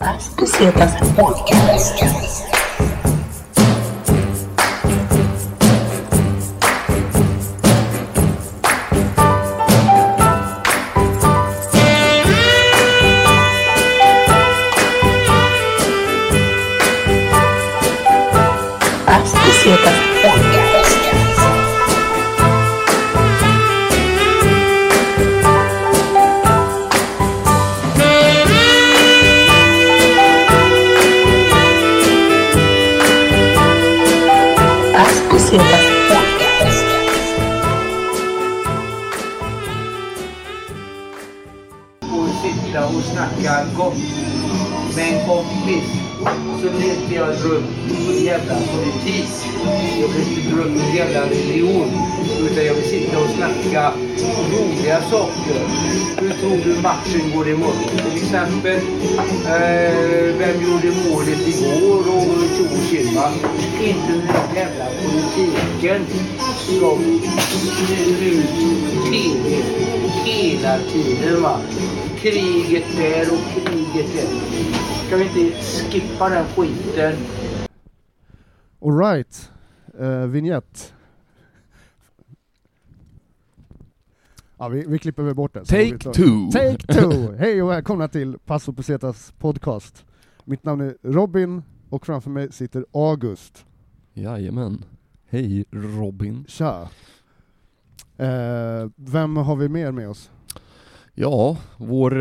Pesetas Podcast. Pesetas Podcast. Och sitta och snacka gott med en kompis. Så levde jag runt på jävla politik. Jag vill inte runt på jävla religion. Utan jag vill sitta och snacka roliga saker. Hur tror du matchen går imorgon? Till exempel, vem gjorde målet igår och tjokimma? Inte den här jävla politiken som styr ut TV hela tiden, va? Kriget där och kriget där. Ska vi inte skippa den skiten? All right. Vignett. Ja, vi klipper väl bort det. Take two. Take two. Hej och välkomna till Passo Pesetas podcast. Mitt namn är Robin och framför mig sitter August. Jajamän. Hej Robin. Tja. Vem har vi mer med oss? Ja, vår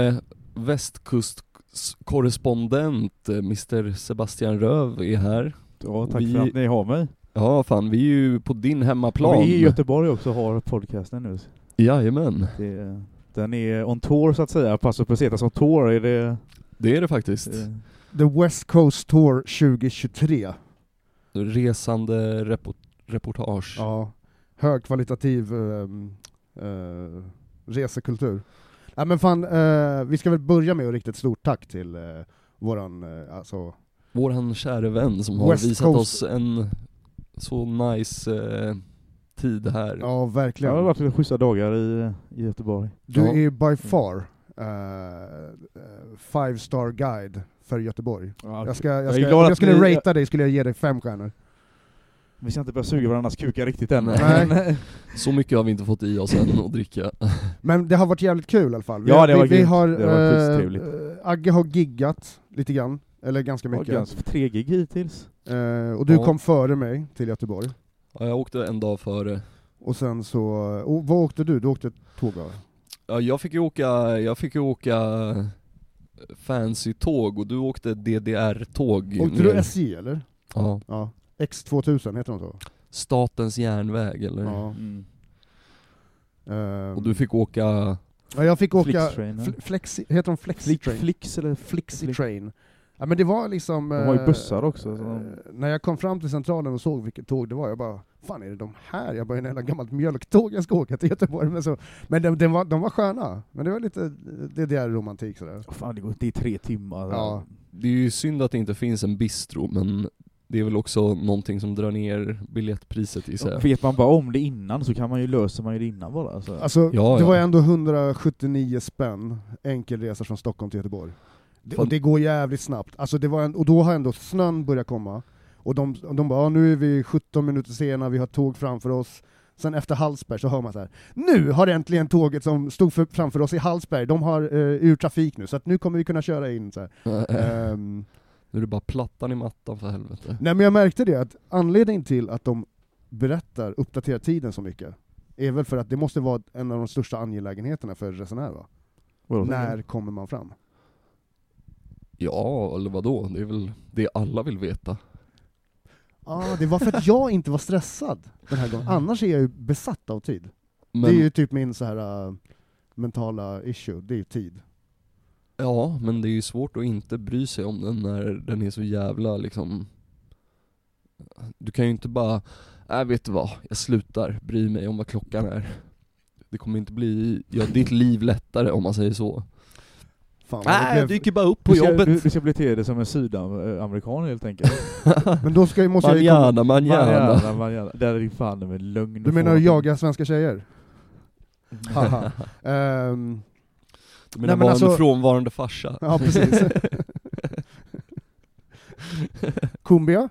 västkustkorrespondent Mr. Sebastian Röv är här. Ja, tack för att ni har mig. Ja, fan, vi är ju på din hemmaplan. Och vi i Göteborg också har podcasten nu. Jajamän. Den är on tour så att säga. Passo Pesetas on tour. Det är det faktiskt. The West Coast Tour 2023. Resande reportage. Ja, högkvalitativ resekultur. Ja, men fan, vi ska väl börja med att rikta ett stort tack till våran kära vän som har visat oss en så nice tid här. Ja, verkligen. Jag har varit schyssta dagar i Göteborg. Du är by far 5-star guide för Göteborg. Ja, om jag skulle ratea dig skulle jag ge dig 5 stjärnor. Vi ska inte börja suga varandras kukar riktigt än. Nej. Så mycket har vi inte fått i oss än att dricka. Men det har varit jävligt kul i alla fall. Ja, det var skittrevligt. Agge har giggat lite grann, eller ganska mycket. Ganska 3 gig hittills. Och du kom före mig till Göteborg. Ja, jag åkte en dag före. Och sen så, vad åkte du? Du åkte tåg, va? Ja, jag fick ju åka fancy tåg och du åkte DDR-tåg. Åkte du SJ eller? Ja. X2000 heter de så? Statens järnväg eller? Ja. Och du fick åka... Ja, jag fick åka heter de Flix eller Flexi-train. Ja, men det var liksom... De har ju bussar också. När jag kom fram till centralen och såg vilket tåg det var, jag bara, fan är det de här? Jag bara, en jävla gammalt mjölktåg jag ska åka till Göteborg. Men de var sköna. Men det var lite DDR-romantik sådär. Fan, det går inte i 3 timmar. Ja. Det är ju synd att det inte finns en bistro, men det är väl också någonting som drar ner biljettpriset i sig. Vet man bara om det innan så kan man ju lösa det innan bara. Alltså, det var ändå 179 spänn enkelresa från Stockholm till Göteborg. Och det går jävligt snabbt. Alltså och då har ändå snön börjat komma. Och de bara, nu är vi 17 minuter sena, vi har tåg framför oss. Sen efter Hallsberg så hör man så här: nu har äntligen tåget som stod framför oss i Hallsberg, de har ur trafik nu, så att nu kommer vi kunna köra in så här. Nu är det bara plattan i mattan för helvete. Nej, men jag märkte det, att anledningen till att de uppdaterar tiden så mycket är väl för att det måste vara en av de största angelägenheterna för resenärer, va? När kommer man fram? Ja, eller vadå? Det är väl det alla vill veta. Det var för att jag inte var stressad den här gången. Annars är jag ju besatt av tid. Men det är ju typ min så här mentala issue, det är ju tid. Ja, men det är ju svårt att inte bry sig om den när den är så jävla liksom... Du kan ju inte bara, vet du vad, jag slutar bry mig om vad klockan är. Det kommer inte bli ditt liv lättare om man säger så. Fan, jag dyker bara upp på jobbet. Du ska bli till det som en sydamerikan helt enkelt. Men då måste manjana. Där är det fan med lögn. Du menar jaga svenska tjejer? Du menar en frånvarande farsa? Ja, precis. Kumbia.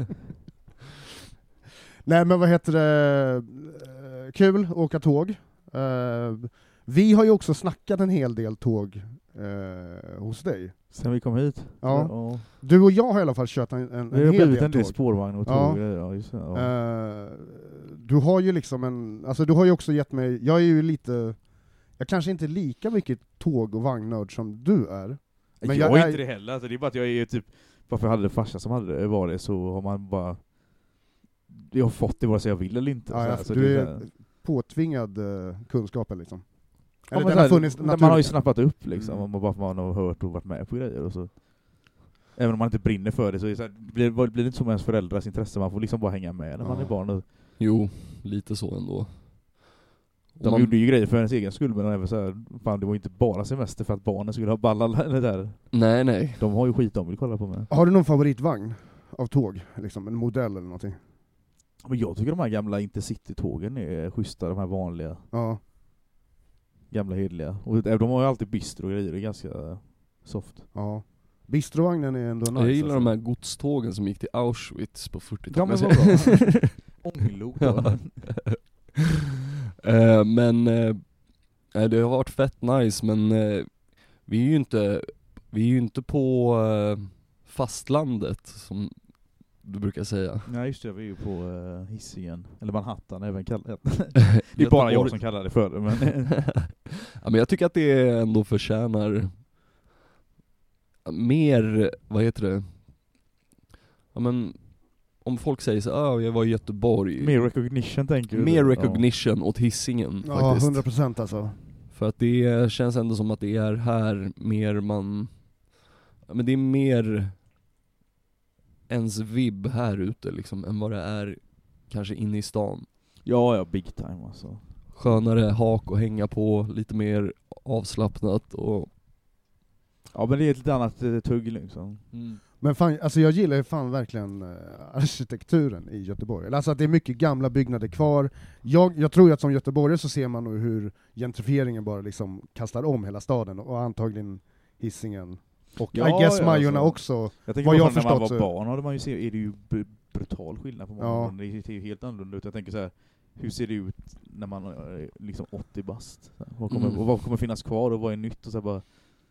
Nej men vad heter det, kul att åka tåg. Vi har ju också snackat en hel del tåg hos dig. Sen vi kom hit. Ja. Du och jag har i alla fall kört en vi har hel blivit del en del tåg. spårvagn och tåg. Ja, just det. Ja. Du har ju liksom du har ju också gett mig, jag är ju lite, jag kanske inte är lika mycket tåg- och vagnnörd som du är. Men jag är inte det heller, alltså, det är bara att jag är typ, varför jag hade det farsa som hade var det, så har man bara, jag har fått det vare sig jag vill eller inte. Ja, så du det är påtvingad kunskapen liksom. Ja, Eller men den har funnits man har ju naturligt. snappat upp liksom, om man har hört och varit med på grejer och så. Även om man inte brinner för det så, är det så här, blir det inte som ens föräldrars intresse, man får liksom bara hänga med när man är barn. Och Jo, lite så ändå. de gjorde ju grejer för ens egen skull, men även så här, fan, det var inte bara semester för att barnen skulle ha ballar eller där. Nej. De har ju skit de vill kolla på med. Har du någon favoritvagn av tåg? Liksom, en modell eller någonting? Men jag tycker de här gamla Intercity-tågen är schyssta, de här vanliga. Ja. Gamla hedliga. Och de har ju alltid bistro och grejer, det är ganska soft. Ja. Bistrovagnen är ändå nice. Jag gillar alltså. de här godstågen som gick till Auschwitz på 40-talet. Ja, men vad bra. Ånglok då. Men det har varit fett nice, men vi är ju inte på fastlandet som du brukar säga. Nej just det, vi är ju på Hisingen, eller Manhattan även kallat. Det är bara jag som kallar det för det, men ja, men jag tycker att det ändå förtjänar mer, vad heter det? Ja, men om folk säger så, jag var i Göteborg. mer recognition tänker du? Mer recognition åt Hisingen Ja, faktiskt. 100% alltså. För att det känns ändå som att det är här mer men det är mer ens vibb här ute liksom, än vad det är kanske inne i stan. Ja, big time alltså. Skönare hak att hänga på, lite mer avslappnat och... Ja, men det är ett lite annat tugg liksom. Men fan, alltså jag gillar ju fan verkligen arkitekturen i Göteborg. Alltså att det är mycket gamla byggnader kvar. Jag tror ju att som göteborgare så ser man nu hur gentrifieringen bara liksom kastar om hela staden, och antagligen Hisingen. Och I guess Majorna också. Jag tänker vad jag när man förstått var så... barn hade man ju är det ju brutal skillnad på morgonen. Ja. Det ser ju helt annorlunda ut. Jag tänker så här, hur ser det ut när man är liksom 80 bast? Vad kommer finnas kvar och vad är nytt och så bara...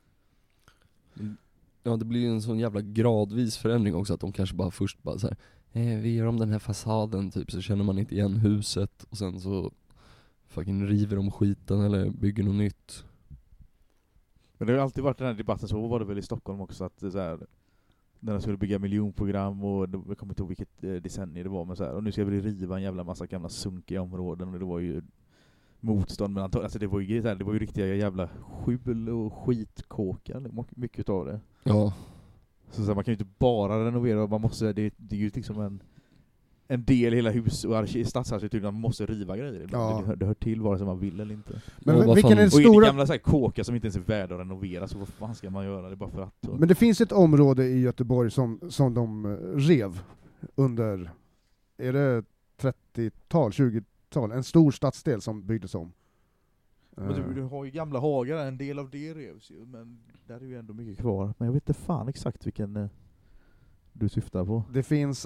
Ja, det blir ju en sån jävla gradvis förändring också, att de kanske bara först bara så här, vi gör om den här fasaden typ, så känner man inte igen huset och sen så fucking river de skiten eller bygger något nytt. Men det har alltid varit den här debatten, så var det väl i Stockholm också, att så här, när de skulle bygga miljonprogram och jag kommer inte ihåg vilket decennium det var, men så här, och nu ska vi riva en jävla massa gamla sunkiga områden, och det var ju motstånd, men alltså det var ju riktiga jävla skjul och skitkåkar, mycket av det. Ja. Så man kan ju inte bara renovera, man måste, det är ju liksom en del i hela hus och stadsarkitekturen, man måste riva grejer. Ja. Det hör till vare sig man vill eller inte. Men vilken är den Och stora... det gamla så här kåkar som inte ens är värda att renovera, så vad fan ska man göra det bara för att? Men det finns ett område i Göteborg som de rev under, är det 30-tal, 20-tal, en stor stadsdel som byggdes om. Men du har ju gamla hagar, en del av det revs ju, men där är ju ändå mycket kvar. Men jag vet inte fan exakt vilken du syftar på. Det finns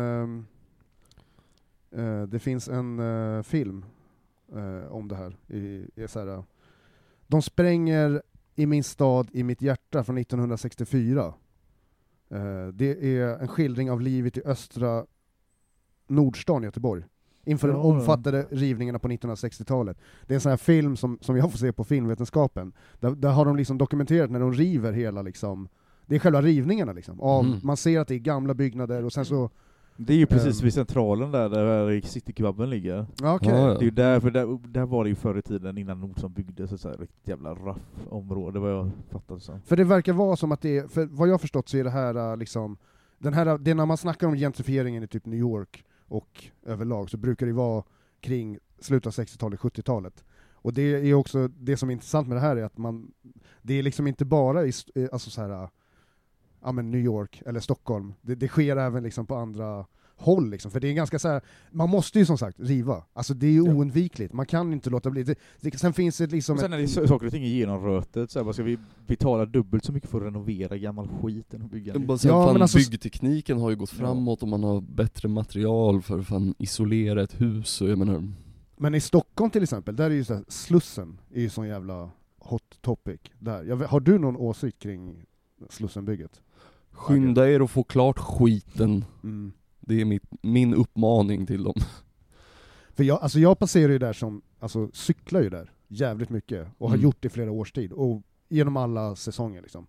en film om det här. Så här. De spränger i min stad, i mitt hjärta från 1964. Det är en skildring av livet i östra Nordstan i Göteborg. Inför de omfattade rivningarna på 1960-talet. Det är en sån här film som jag får se på Filmvetenskapen. Där har de liksom dokumenterat när de river hela liksom, det är själva rivningarna liksom. Man ser att det är gamla byggnader och sen så... Det är ju precis vid centralen där Cityklubben ligger. Okay. Ja, ja. Det är ju där, för där var det ju förr i tiden innan Nordstan byggdes, så här riktigt jävla raff område, vad jag fattar så. För det verkar vara som att det är, för vad jag förstått så är det här liksom, det är när man snackar om gentrifieringen i typ New York och överlag, så brukar det vara kring slutet av 60-talet, 70-talet. Och det är också, det som är intressant med det här är att det är liksom inte bara alltså så här, men New York eller Stockholm. Det sker även liksom på andra håll liksom, för det är ganska så här, man måste ju som sagt riva, alltså det är ju oundvikligt, man kan inte låta bli sen finns det liksom sen när det är saker och ting är genomrötet, så här, vad ska vi betala dubbelt så mycket för att renovera gammal skit än att bygga nytt? Fan, alltså, byggtekniken har ju gått framåt och man har bättre material för att fan isolera ett hus, och jag menar. Men i Stockholm till exempel, där är ju så här, Slussen är ju sån jävla hot topic där. Har du någon åsikt kring Slussenbygget? Skynda er att få klart skiten. Det är min uppmaning till dem. För jag passerar ju där som, alltså cyklar ju där jävligt mycket och har gjort det i flera års tid och genom alla säsonger liksom.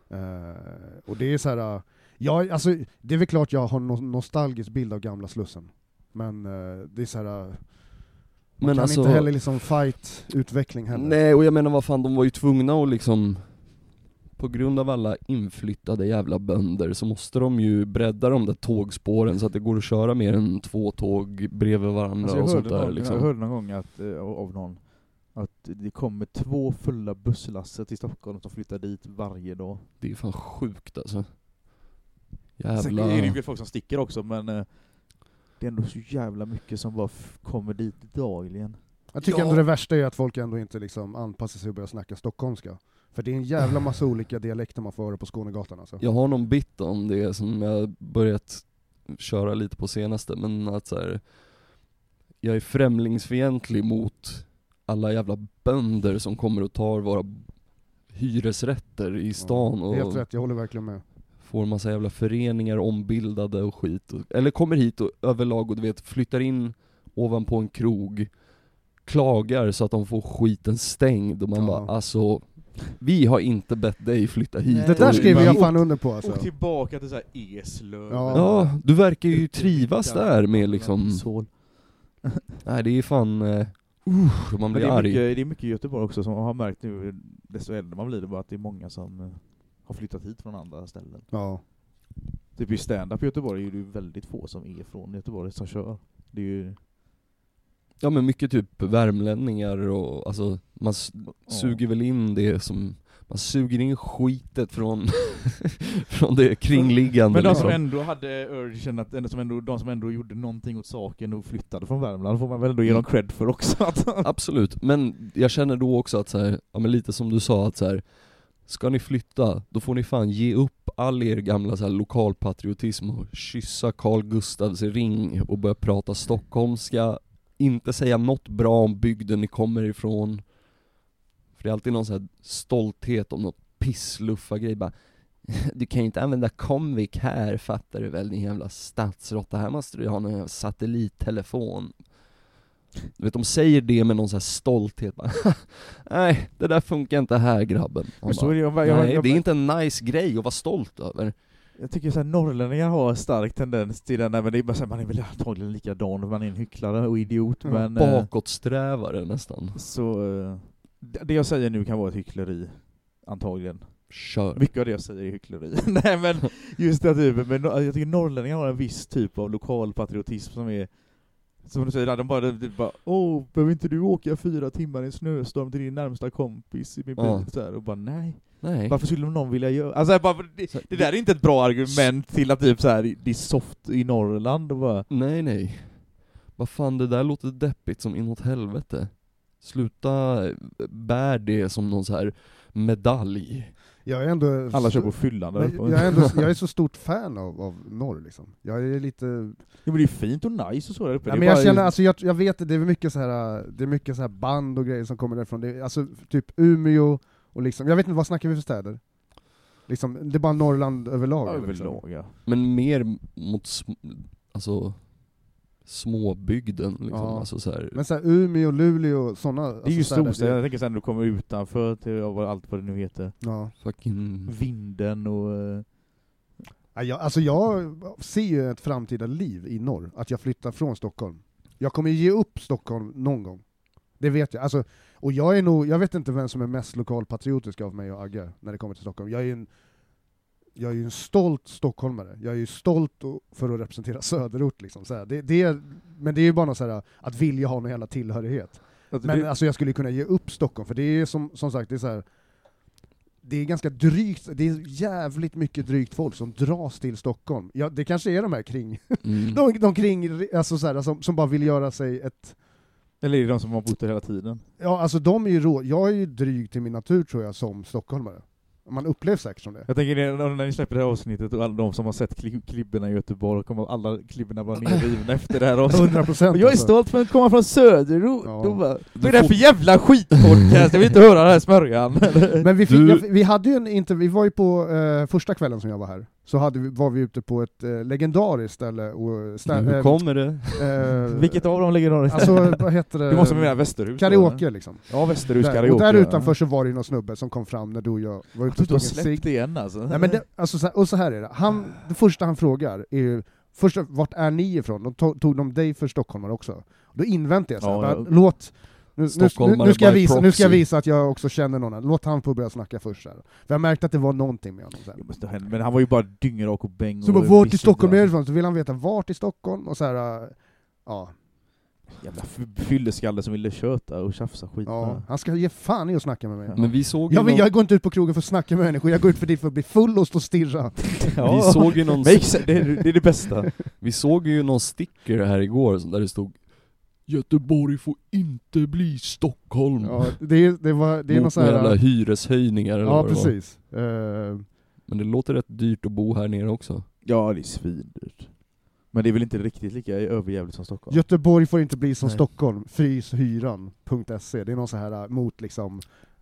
Och det är så här, alltså det är väl klart jag har en nostalgisk bild av gamla Slussen. Men det är så här, man kan inte heller liksom fight utveckling heller. Nej, och jag menar vad fan, de var ju tvungna att liksom, på grund av alla inflyttade jävla bönder, så måste de ju bredda de där tågspåren så att det går att köra mer än 2 tåg bredvid varandra, alltså och sånt där liksom. Jag hörde någon gång att, av någon, att det kommer 2 fulla busslaster till Stockholm som flyttar dit varje dag. Det är fan sjukt alltså. Jävla. Sen är det ju folk som sticker också, men det är ändå så jävla mycket som bara kommer dit dagligen. Jag tycker ändå det värsta är att folk ändå inte liksom anpassar sig och börjar snacka stockholmska. För det är en jävla massa olika dialekter man får höra på Skånegatan alltså. Jag har någon bit om det som jag börjat köra lite på senaste, men att så här, jag är främlingsfientlig mot alla jävla bönder som kommer och tar våra hyresrätter i stan och helt rätt, jag håller verkligen med. Får massa jävla föreningar ombildade och skit, eller kommer hit och överlag och du vet flyttar in ovanpå en krog, klagar så att de får skiten stängd och man bara alltså, vi har inte bett dig flytta hit. Nej. Det där skriver jag fan under på alltså. Och tillbaka till så här Eslöv. Ja, du verkar ju trivas där med liksom. Nej, det är fan man blir arg. Det är mycket i Göteborg också som har märkt nu, desto äldre man blir det, bara att det är många som har flyttat hit från andra ställen. Ja. Typ i stand-up i Göteborg är det ju väldigt få som är från Göteborg som kör. Det är ju. Ja, men mycket typ värmlänningar och alltså man suger väl in det som man suger in skitet från från det kringliggande. Men de liksom. som ändå hade urgen att de som ändå gjorde någonting åt saken och flyttade från Värmland får man väl ändå ge dem cred för också. Absolut, men jag känner då också att så här, ja men lite som du sa att så här, ska ni flytta, då får ni fan ge upp all er gamla så här lokalpatriotism och kyssa Carl Gustavs ring och börja prata stockholmska. Inte säga något bra om bygden ni kommer ifrån. För det är alltid någon så här stolthet om något pissluffa grej. Bara, du kan ju inte använda Comvik här, fattar du väl, din jävla stadsrotta. Här måste du ha en satellittelefon. Du vet, de säger det med någon så här stolthet. Bara, nej, det där funkar inte här, grabben. Nej, det är inte en nice grej att vara stolt över. Jag tycker så här, norrlänningar har stark tendens till den där, men det är bara så här, man är väl antagligen likadan, man är en hycklare och idiot, men bakåtsträvare nästan. Så det jag säger nu kan vara ett hyckleri antagligen. Kör. Mycket av det jag säger är hyckleri. Nej, men just det typen, men jag tycker norrlänningar har en viss typ av lokalpatriotism som är, som du säger, de bara behöver inte du åka 4 timmar i en snöstorm till din närmsta kompis i min bil så här, och bara nej. Varför skulle någon vilja göra? Alltså bara, det där är inte ett bra argument till att typ så här, det är soft i Norrland och bara. Nej. Vad fan, det där låter deppigt som inåt helvete. Sluta bär det som någon så här medalj. Jag är ändå alla kör på fyllan där. Jag är så stort fan av norr liksom. Jag är lite. Jo, men det är fint och nice och så där uppe. Ja, men jag känner alltså jag vet det är mycket så här band och grejer som kommer därifrån. Det är, alltså typ Umeå och liksom, jag vet inte vad snackar vi för städer. Liksom, det är bara Norrland överlag. Ja, överlag, ja. Men mer mot alltså småbygden liksom, ja. Alltså så här. Men så här, Umeå, Luleå, såna. Det är ju storstäder, jag tänker sen när du kommer utanför till allt vad det nu heter. Ja. Fucking Vinden och. Jag ser ju ett framtida liv i norr, att jag flyttar från Stockholm. Jag kommer ge upp Stockholm någon gång. Det vet jag. Alltså, och jag vet inte vem som är mest lokalpatriotisk av mig och Agge när det kommer till Stockholm. Jag är ju en stolt stockholmare. Jag är ju stolt för att representera söderort liksom. Så här. Men det är ju bara något så här, att vilja ha någon jävla tillhörighet. Men alltså jag skulle kunna ge upp Stockholm, för det är som sagt, det är så här, det är ganska drygt, det är jävligt mycket drygt folk som dras till Stockholm. Ja, det kanske är de här kring, de kring, alltså så här, som bara vill göra sig ett... Eller är det de som har bott där hela tiden? Ja, alltså de är ju jag är ju dryg till min natur tror jag som stockholmare. Man upplevs säkert som det. Jag tänker när ni släpper det här avsnittet och alla de som har sett klibborna i Göteborg kommer alla klibborna vara nerrivna efter det här avsnittet. 100%. Jag är stolt för att komma från Söderort. Ja. Vad är det här för jävla skitpodcast? Jag vill inte höra den här smörjan. Men vi hade ju vi var ju på första kvällen som jag var här. Så var vi ute på ett legendariskt ställe. Och hur kommer det? Vilket av dem legendariskt? Alltså, vad heter det? Du måste mena Västerhus. Karaoke liksom. Ja, Västerhus där, karaoke. och där utanför så var det någon snubbe som kom fram när du och jag var ute och Du har tog en släppt cigg. igen alltså. Nej, men och så här är det. Det första han frågar är ju, vart är ni ifrån? De tog de dig för stockholmare också. Då inväntar jag så här, Ja. låt... Nu ska jag visa att jag också känner någon. Låt han få börja snacka först. Här. För jag märkte att det var någonting med honom. Men han var ju bara dyngrak och bäng. Så bara, vart i Stockholm är det ifrån? Så vill han veta vart i Stockholm. Och så här, ja. Jävla fylleskalle som ville köta och tjafsa skit. Ja, han ska ge fan i att snacka med mig. Men vi såg ju jag går inte ut på krogen för att snacka med människor. Jag går ut för dit för att bli full och stå och stirra. Ja. Vi såg ju någon... det är det bästa. Vi såg ju någon sticker här igår där det stod Göteborg får inte bli Stockholm. Ja, det är någon sån här... jävla hyreshöjningar eller ja, vad det var. precis. Men det låter rätt dyrt att bo här nere också. Ja, det är svindyrt. Men det är väl inte riktigt lika överjävligt som Stockholm. Göteborg får inte bli som Nej. Stockholm. Fryshyran.se. Det är någon så här mot liksom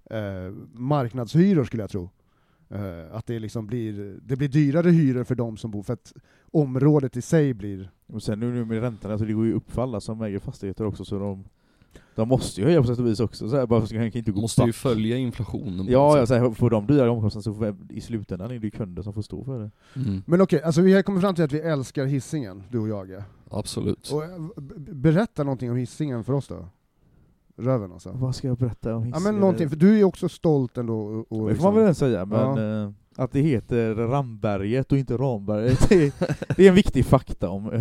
marknadshyror skulle jag tro. Att det liksom blir dyrare hyror för de som bor, för att området i sig blir... Och sen nu med räntorna så det går ju upp för alla som äger fastigheter också, så de måste ju höja på sätt och vis också, så här, bara för att inte gå måste ju följa inflationen. Ja, så här, får de dyra omkostnader så får, i slutändan är det ju kunder som får stå för det. Men okej, alltså vi har kommit fram till att vi älskar Hisingen, du och jag. Absolut. Och berätta någonting om Hisingen för oss då. Röven alltså. Vad ska jag berätta om Hisingen? Ja, men någonting, för du är ju också stolt ändå. Och Det får man väl ens säga, men att det heter Ramberget och inte Ramberget, det är en viktig fakta om.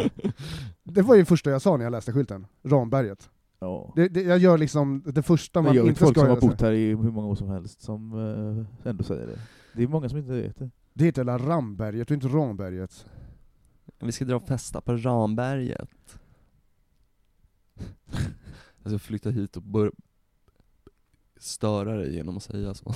Det var ju det första jag sa när jag läste skylten. Ramberget. Ja. Jag gör liksom det första man inte ska folk som göra. har bott här i hur många år som helst som ändå säger det. Det är många som inte vet det. Det heter la Ramberget och inte Ramberget. Vi ska dra och festa på Ramberget. Jag ska flytta hit och störa dig genom att säga så.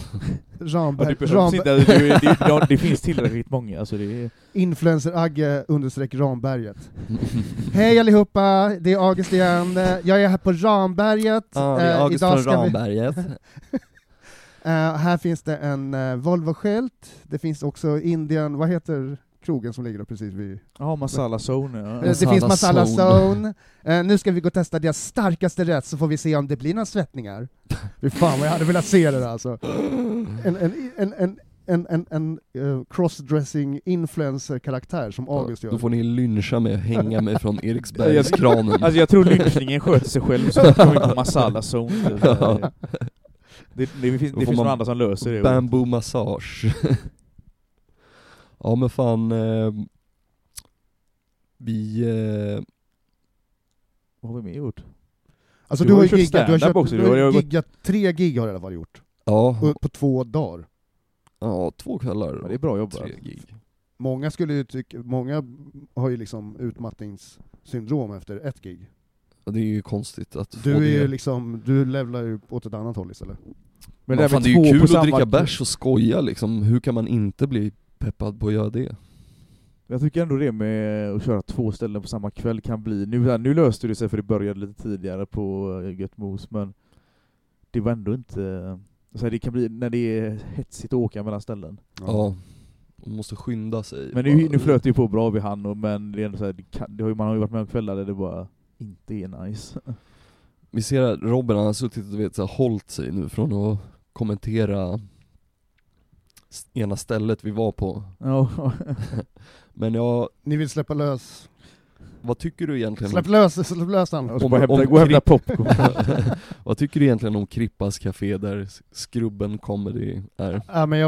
Det finns tillräckligt många. Alltså det är... Influencer Agge _ Ramberget. Hej allihopa, det är August igen. Jag är här på Ramberget. Ja, det är August från Ramberget. Här finns det en Volvo-skylt. Det finns också Indien, vad heter krogen som ligger där precis vid... Ja, Masala Zone. Ja. Det finns Masala Zone. Nu ska vi gå och testa deras starkaste rätt, så får vi se om det blir några svettningar. Fy fan vad jag hade velat se det där alltså. En crossdressing influencer-karaktär som August gör. Då får ni lyncha mig och hänga mig från Eriksbergskranen. Alltså jag tror lynchningen sköter sig själv, så det kommer inte Masala Zone. Ja. Det finns några andra som löser det. Bamboo massage. Ja men fan, vad har vi mer gjort? Alltså du har ju giggat 3 gig har du i alla fall gjort. Ja. På 2 dagar. Ja, 2 kvällar. Ja, det är bra jobbat. 3 gig. Många har ju liksom utmattningssyndrom efter 1 gig. Ja, det är ju konstigt att du få är det. ju liksom, du levlar ju åt ett annat håll istället. Men fan, det är ju kul att dricka bärs och skoja liksom. Hur kan man inte bli peppad på att göra det? Jag tycker ändå det med att köra 2 ställen på samma kväll kan bli... Nu löste det sig för det började lite tidigare på Götmos, men det var ändå inte... Så det kan bli när det är hetsigt att åka mellan ställen. Ja, man måste skynda sig. Men nu flöt det ju på bra vid han, men det är ändå så här, man har ju varit med om kvällar där det bara inte är nice. Vi ser att Robin har suttit och hållit sig nu från att kommentera ena stället vi var på. Ja. Men ni vill släppa lös. Vad tycker du egentligen? Släpp lös han. Gå och hämta popcorn. Vad tycker du egentligen om Krippas café där Skrubben Comedy är? Ja, men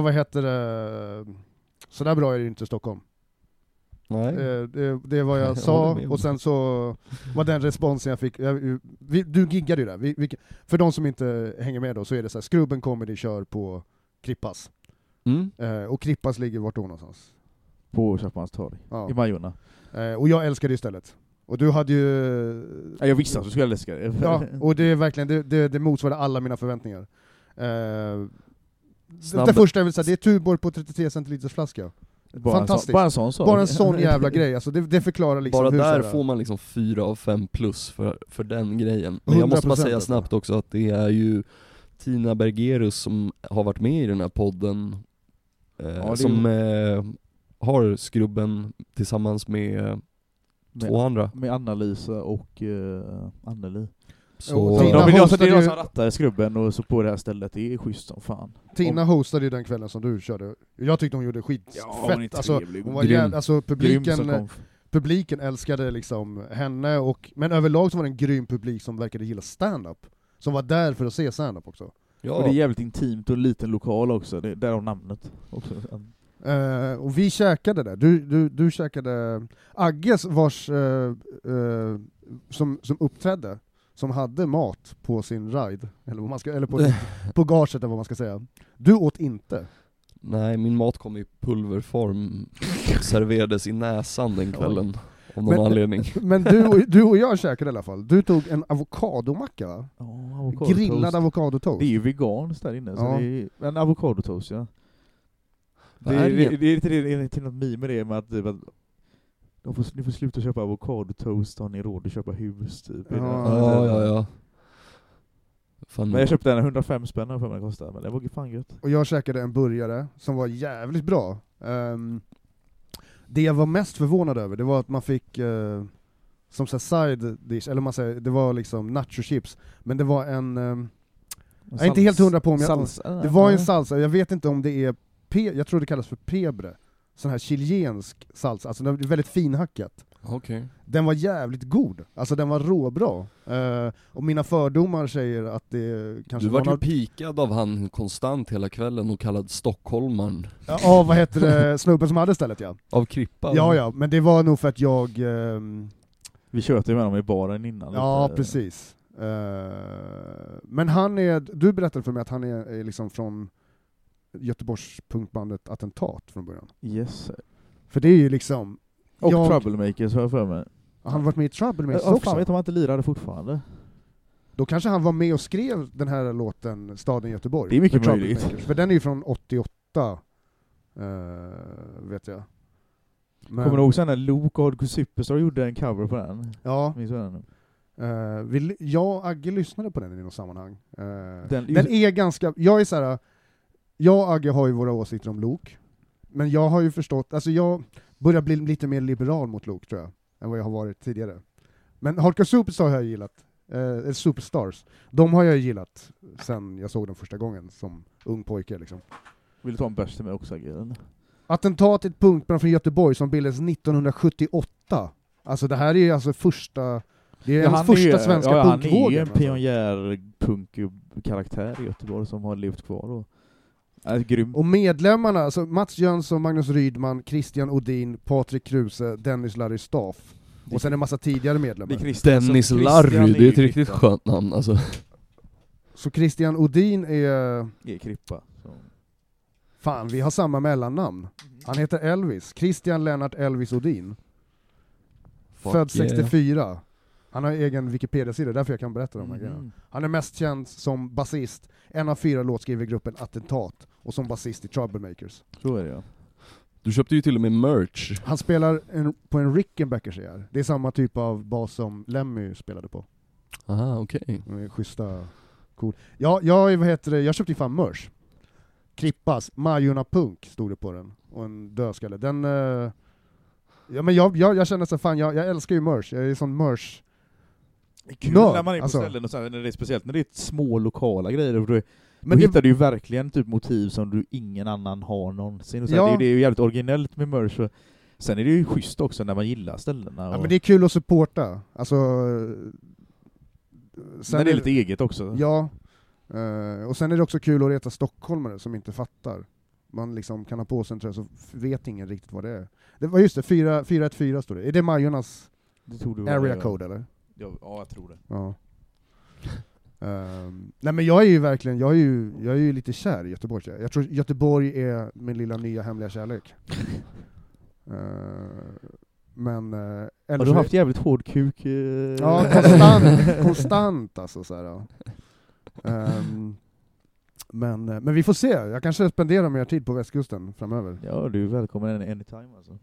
så där bra är det inte i Stockholm. Nej. Det är vad jag sa, och sen så var den responsen jag fick. Du giggade ju där. För de som inte hänger med då, så är det så här: Skrubben Comedy kör på Krippas. Och Krippas ligger vart då någonstans? På Köpmans torg. Ja. I Majorna. Och jag älskar det istället. Och du hade ju... Ja, jag visste att du skulle älska det. Ja, och det är verkligen, det motsvarar alla mina förväntningar. Det första jag vill säga, det är Tuborg på 33 centiliters flaska. Fantastiskt. Bara en sån sak. Bara en sån jävla grej, alltså det förklarar liksom bara hur där sådär. får man liksom 4 av 5 plus för den grejen. Men jag måste bara säga snabbt också att det är ju Tina Bergerus som har varit med i den här podden, som har Skrubben tillsammans med 2 andra. Med Anna-Lisa och Anneli. Så Det är de hostade som rattar Skrubben och så på det här stället, det är schysst som fan. Tina hostade ju den kvällen som du körde. Jag tyckte hon gjorde skitfett. hon är Alltså, trevlig. hon var Grym. alltså Grym som kom. publiken älskade liksom henne, men överlag så var det en grym publik som verkade gilla stand-up. Som var där för att se stand-up också. Ja. Och det är jävligt intimt och en liten lokal också, det är där har namnet också. Och vi käkade där. Du käkade Agges vars som uppträdde, som hade mat på sin ride, eller vad man ska, eller på gaget eller vad man ska säga. Du åt inte. Nej, min mat kom i pulverform, serverades i näsan den kvällen av någon anledning. Men du och jag käkade i alla fall. Du tog en avokadomacka, va? Grillad avokadotoast. Det är ju veganskt där inne, så Ja. det är en avokadotoast, ja. Det är till något meme med det, med att ni får sluta köpa avokadotoast, har ni råd att köpa hus typ. Ja. Fan. Men jag köpte den 105 spänn för mig kostade, men det var ju fan gött. Och jag käkade en burgare som var jävligt bra. Det jag var mest förvånad över, det var att man fick som så side dish, eller man säger, det var liksom nacho chips, men det var jag är inte helt 100 på om det var en salsa, jag vet inte om det är jag tror det kallas för pebre, sån här chilensk salsa, alltså den är väldigt finhackat. Okay. Den var jävligt god, alltså den var råbra. Och mina fördomar säger att det kanske du var ju pikad av han konstant hela kvällen och kallad stockholmaren. Ja, vad heter det, snubben som hade stället, ja. Av Krippa. Ja, men det var nog för att jag vi tjötade med honom i baren innan. Ja, lite. precis. Men du berättade för mig att han är liksom från Göteborgs punkbandet Attentat från början. Yes. För det är ju liksom... Och Troublemakers har jag för mig. Han har varit med i Troublemakers också. också. Fan vet om han inte lirade fortfarande. Då kanske han var med och skrev den här låten Staden Göteborg. Det är mycket möjligt. För den är ju från 88, vet jag. Men... Kommer du ihåg sen när Luke och Hardcore Superstar gjorde en cover på den? Ja. Minns du den? Jag och Agge lyssnade på den i något sammanhang. Den är ganska... Jag är så här. Jag och Agge har ju våra åsikter om Luke. Men jag har ju förstått... Alltså jag börjar bli lite mer liberal mot Luke, tror jag, än vad jag har varit tidigare. Men Hardcore Superstar har jag gillat. Superstars. De har jag gillat sen jag såg den första gången som ung pojke liksom. Vill du ta en bärs till mig också, Agge? Attentat i ett punktband från Göteborg som bildades 1978. Alltså det här är alltså första... Det är hans första svenska punkvågen. Han är ju en pionjär-punk-karaktär i Göteborg som har levt kvar då. Grym. Och medlemmarna, alltså Mats Jönsson, Magnus Rydman, Christian Odin, Patrik Kruse, Dennis Larry Staff. Och sen en massa tidigare medlemmar. Dennis Larry, det är ett riktigt skönt namn alltså. Så Christian Odin är Krippa. Så. Fan, vi har samma mellannamn. Han heter Elvis. Christian Lennart Elvis Odin. Född 64. Han har egen Wikipedia-sida, därför jag kan berätta om de här grejerna. Han är mest känd som basist, en av 4 låtskrivare i gruppen Attentat, och som basist i Troublemakers. Så är det, ja. Du köpte ju till och med merch. Han spelar på en Rickenbacker, säger jag. Det är samma typ av bas som Lemmy spelade på. Aha, okej. Schyssta, cool. Jag köpte ju fan merch. Krippas, Majorna Punk stod det på den. Och en dödskalle. Den... Ja, men jag känner så fan, jag älskar ju merch. Jag är sån merch. Det är kul när man är på ställen och så här, när det är speciellt när det är små lokala grejer. Men hittar du ju verkligen typ motiv som du ingen annan har någonsin. Och så här, det är ju jävligt originellt med merch. Och sen är det ju schysst också när man gillar ställena. Ja, men det är kul att supporta. Alltså, sen det är lite eget också. Ja. Och sen är det också kul att reta stockholmare som inte fattar. Man liksom kan ha på sig en tröja så vet ingen riktigt vad det är. Det var just det, 414 står det. Är det Majornas area code eller? Ja, jag tror det. Ja. Nej men jag är ju verkligen, jag är ju lite kär i Göteborg. Jag tror Göteborg är min lilla nya hemliga kärlek. Men har du haft jävligt hård kuk? Ja, konstant alltså så här. Men vi får se. Jag kanske spenderar mer tid på västkusten framöver. Ja, du är välkommen anytime alltså.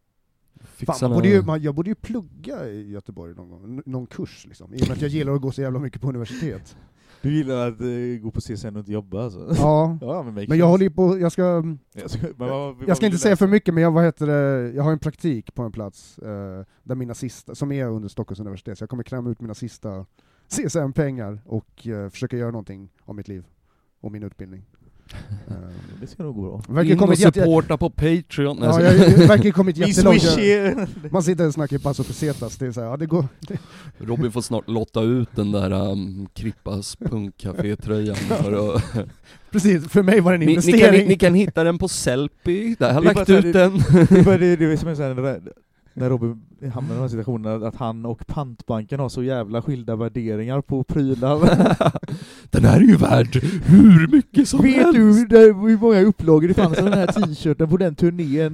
Jag borde ju plugga i Göteborg någon gång, någon kurs liksom. I och med att jag gillar att gå så jävla mycket på universitet. Du gillar att gå på CSN och inte jobba alltså? Ja, men jag håller ju på, jag ska inte säga för mycket, men jag har en praktik på en plats där mina sista, som är under Stockholms universitet, så jag kommer kräma ut mina sista CSN-pengar och försöka göra någonting av mitt liv och min utbildning. Det ska nog gå bra. In och supporta på Patreon. Ja, jag verkar kommit jättelångt. Man sitter och snackar Paso Pesetas. Det är så här, ja, det går. Robin får snart lotta ut den där Krippas punkcafé-tröjan för att... Precis, för mig var det en investering. Ni kan hitta den på Sellpy. Där har lagt ut den. Det är som en sån här, när Robin hamnar i den här situationen, att han och pantbanken har så jävla skilda värderingar på prylar. Den här är ju värd hur mycket som helst. Vet du hur många upplagor det fanns av den här t-shirten på den turnén?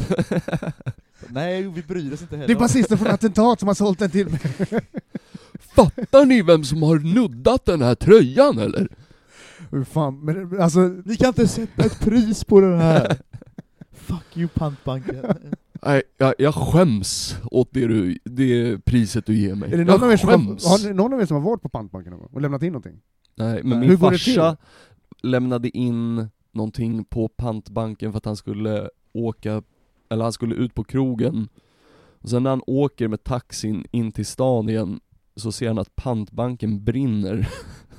Nej, vi bryr oss inte heller. Det är basisten från Attentat som har sålt den till mig. Fattar ni vem som har nuddat den här tröjan, eller? Fan, men alltså... Ni kan inte sätta ett pris på den här. Fuck you, pantbanken. Nej, jag skäms åt det priset du ger mig. Är det någon av er som har varit på pantbanken någon gång och lämnat in någonting? Nej, men min farsa lämnade in någonting på pantbanken för att han skulle han skulle ut på krogen. Och sen när han åker med taxin in till stan igen så ser han att pantbanken brinner.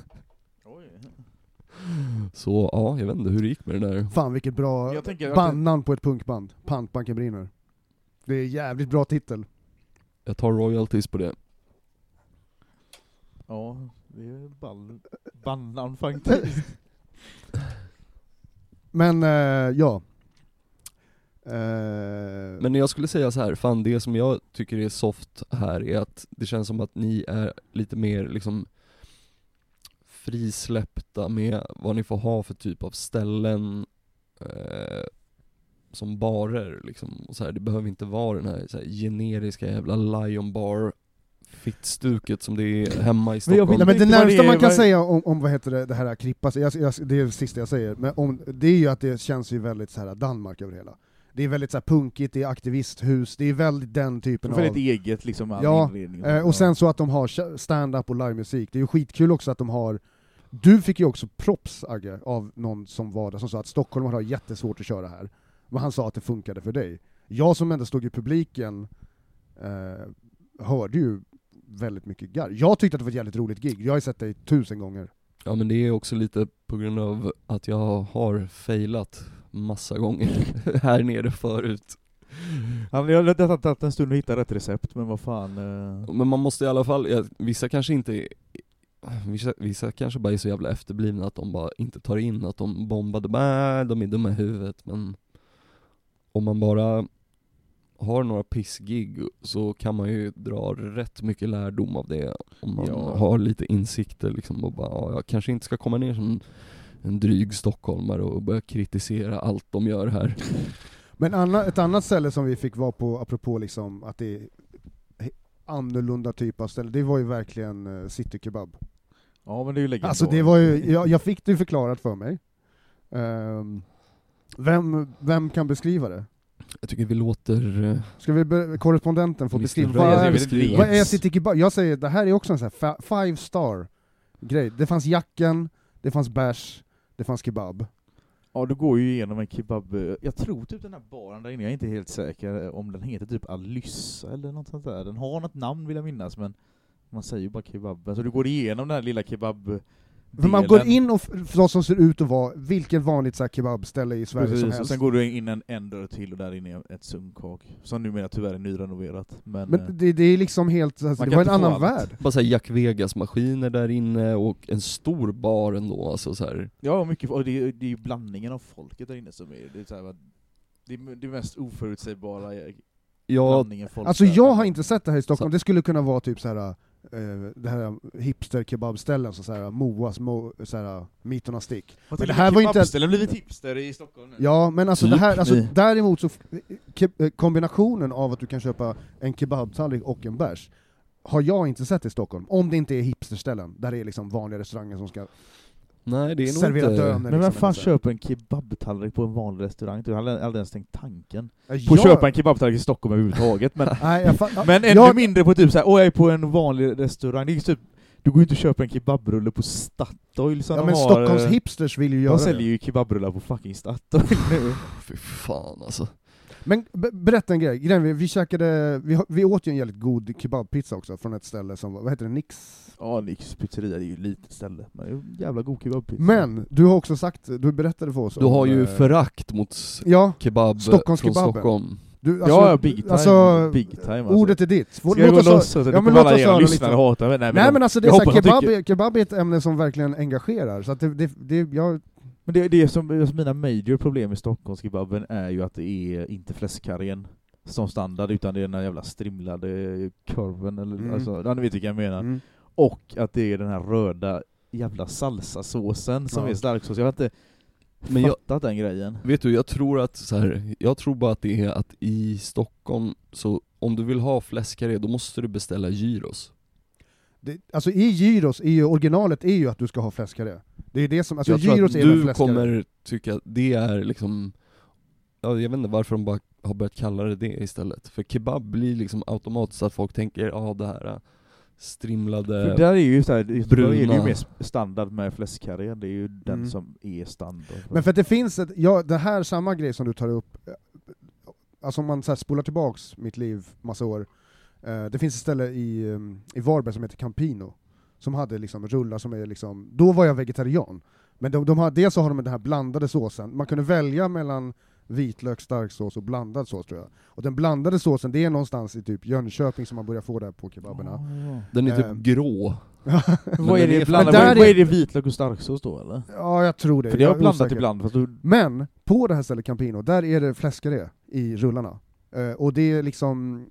Så ja, jag vet inte hur det gick med det där. Fan vilket bra bandnamn på ett punkband. Pantbanken brinner. Det är jävligt bra titel. Jag tar royalties på det. Ja, det är bandnamn faktiskt. Men ja. Men jag skulle säga så här, fan det som jag tycker är soft här är att det känns som att ni är lite mer liksom frisläppta med vad ni får ha för typ av ställen som barer liksom. Och så här, det behöver inte vara den här, så här generiska jävla Lion Bar fittstuket som det är hemma i Stockholm. Men det närmsta man kan säga om vad heter det här Krippas, det är det sista jag säger, men det är ju att det känns ju väldigt så här Danmark över hela. Det är väldigt så här punkigt, det är aktivisthus, det är väldigt den typen av... Väldigt eget liksom. Ja, och sen så att de har stand-up och livemusik. Det är ju skitkul också att de har... Du fick ju också props, Agge, av någon som var där som sa att Stockholm har jättesvårt att köra här. Men han sa att det funkade för dig. Jag som ändå stod i publiken hörde ju väldigt mycket garr. Jag tyckte att det var ett jävligt roligt gig. Jag har sett dig 1000 gånger. Ja, men det är också lite på grund av att jag har failat massa gånger här nere förut. Jag har tagit en stund att hitta rätt recept, men vad fan... Men man måste i alla fall... Vissa kanske bara är så jävla efterblivna att de bara inte tar in att de bombade. De är dumma i huvudet, men om man bara har några pissgig så kan man ju dra rätt mycket lärdom av det om man har lite insikter liksom, och bara, jag kanske inte ska komma ner som en dryg stockholmare och börja kritisera allt de gör här. Men ett annat ställe som vi fick vara på, apropå liksom att det är annorlunda typ av ställe, det var ju verkligen City Kebab. Ja, men det är ju legendar. Alltså det var ju, jag fick det förklarat för mig. Vem kan beskriva det? Jag tycker vi låter... Ska vi korrespondenten få beskriva? Vad är City Kebab? Jag säger, det här är också en sån här 5-star grej. Det fanns jacken, det fanns bärs, det fanns kebab. Ja, du går ju igenom en kebab. Jag tror typ den här baren där inne, jag är inte helt säker om den heter typ Alyssa eller något sånt där. Den har något namn vill jag minnas, men man säger ju bara kebab. Så du går igenom den här lilla kebab. För man går in och vad som ser ut att vara vilket vanligt så här kebabställe i Sverige. Precis, som helst. Och sen går du in en dörr till och där inne är ett sunkak som numera tyvärr är nyrenoverat. Men det är liksom helt, alltså, det var en annan värld. Bara så här Jack Vegas maskiner där inne och en stor bar ändå, alltså så här. Ja, mycket, och det är ju blandningen av folket där inne som är så här, det är det mest oförutsägbara. Ja, alltså jag har inte sett det här i Stockholm. Det skulle kunna vara typ så här det här hipster-kebabställen, så här, Moas, så här, Mytorna stick. Men det här var inte... Kebabställen blivit hipster i Stockholm nu. Ja, men alltså Typ. det här, alltså, däremot så kombinationen av att du kan köpa en kebabtallrik och en bärs har jag inte sett i Stockholm, om det inte är hipsterställen där det är liksom vanliga restauranger som ska Nej, det är nog servera inte... döner. Men vem liksom, fan eller så. köper en kebabtallrik på en vanlig restaurang? Jag hade aldrig ens tänkt tanken Ja, på att köpa en kebabtallrik i Stockholm överhuvudtaget. Men, Nej, men ännu mindre på typ såhär, jag är på en vanlig restaurang. Det är typ, du går ju inte och köper en kebabrulle på Statoil som ja, de men har. Stockholms hipsters vill ju göra De säljer det. ju kebabrullar på fucking Statoil nu. Fy fan alltså. Men berätta en grej. Vi åt ju en jävligt god kebabpizza också från ett ställe som, vad heter det, Nix? Ja, Nix pizzeria, det är ju ett litet ställe. Men det är en jävla god kebabpizza. Men du har också sagt, du berättade för oss Du har ju förakt mot ja, kebab Stockholmskebaben. från Stockholm. du, alltså, ja, big time. Alltså, Big time alltså. ordet är ditt. Ska jag gå loss så ja, men låt låt oss höra lyssnare lite. hata mig? Nej men alltså det är jag så här, hoppas de kebab är ett ämne som verkligen engagerar, så att Men det är som mina major problem i Stockholmskebaben är ju att det är inte fläskkargen som standard, utan det är den här jävla strimlade korven, eller alltså, ja, ni vet vilka jag menar. Och att det är den här röda jävla salsasåsen som är stark så jag har inte fattat den grejen. Vet du, jag tror bara att det är att i Stockholm, så om du vill ha fläskkarré, då måste du beställa gyros. Alltså i gyros, originalet är ju att du ska ha fläskkarré. Det är det som, alltså jag tror gyros att är den du fläskkarré. kommer tycka att det är liksom, ja, jag vet inte varför de bara har börjat kalla det istället. För kebab blir liksom automatiskt att folk tänker, det här strimlade för där är ju så här, bruna. är det ju mer standard med fläskkarré, det är ju den som är standard. Men för att det finns det här samma grej som du tar upp, alltså om man så här spolar tillbaks mitt liv massa år, det finns ett ställe i Varberg som heter Campino, som hade liksom rullar som är liksom, då var jag vegetarian, men de har, dels så har de den här blandade såsen, man kunde välja mellan vitlök, stark sås och blandad sås tror jag. Och den blandade såsen, det är någonstans i typ Jönköping som man börjar få där på kebaberna. Den är typ grå. Vad är det blandat? där Vad är det, vitlök och starksås då eller? Ja, jag tror det. För det har Jag är blandat osäker. ibland. Fast Men på det här stället Campino, där är det fläskkarré i rullarna. Och det är liksom,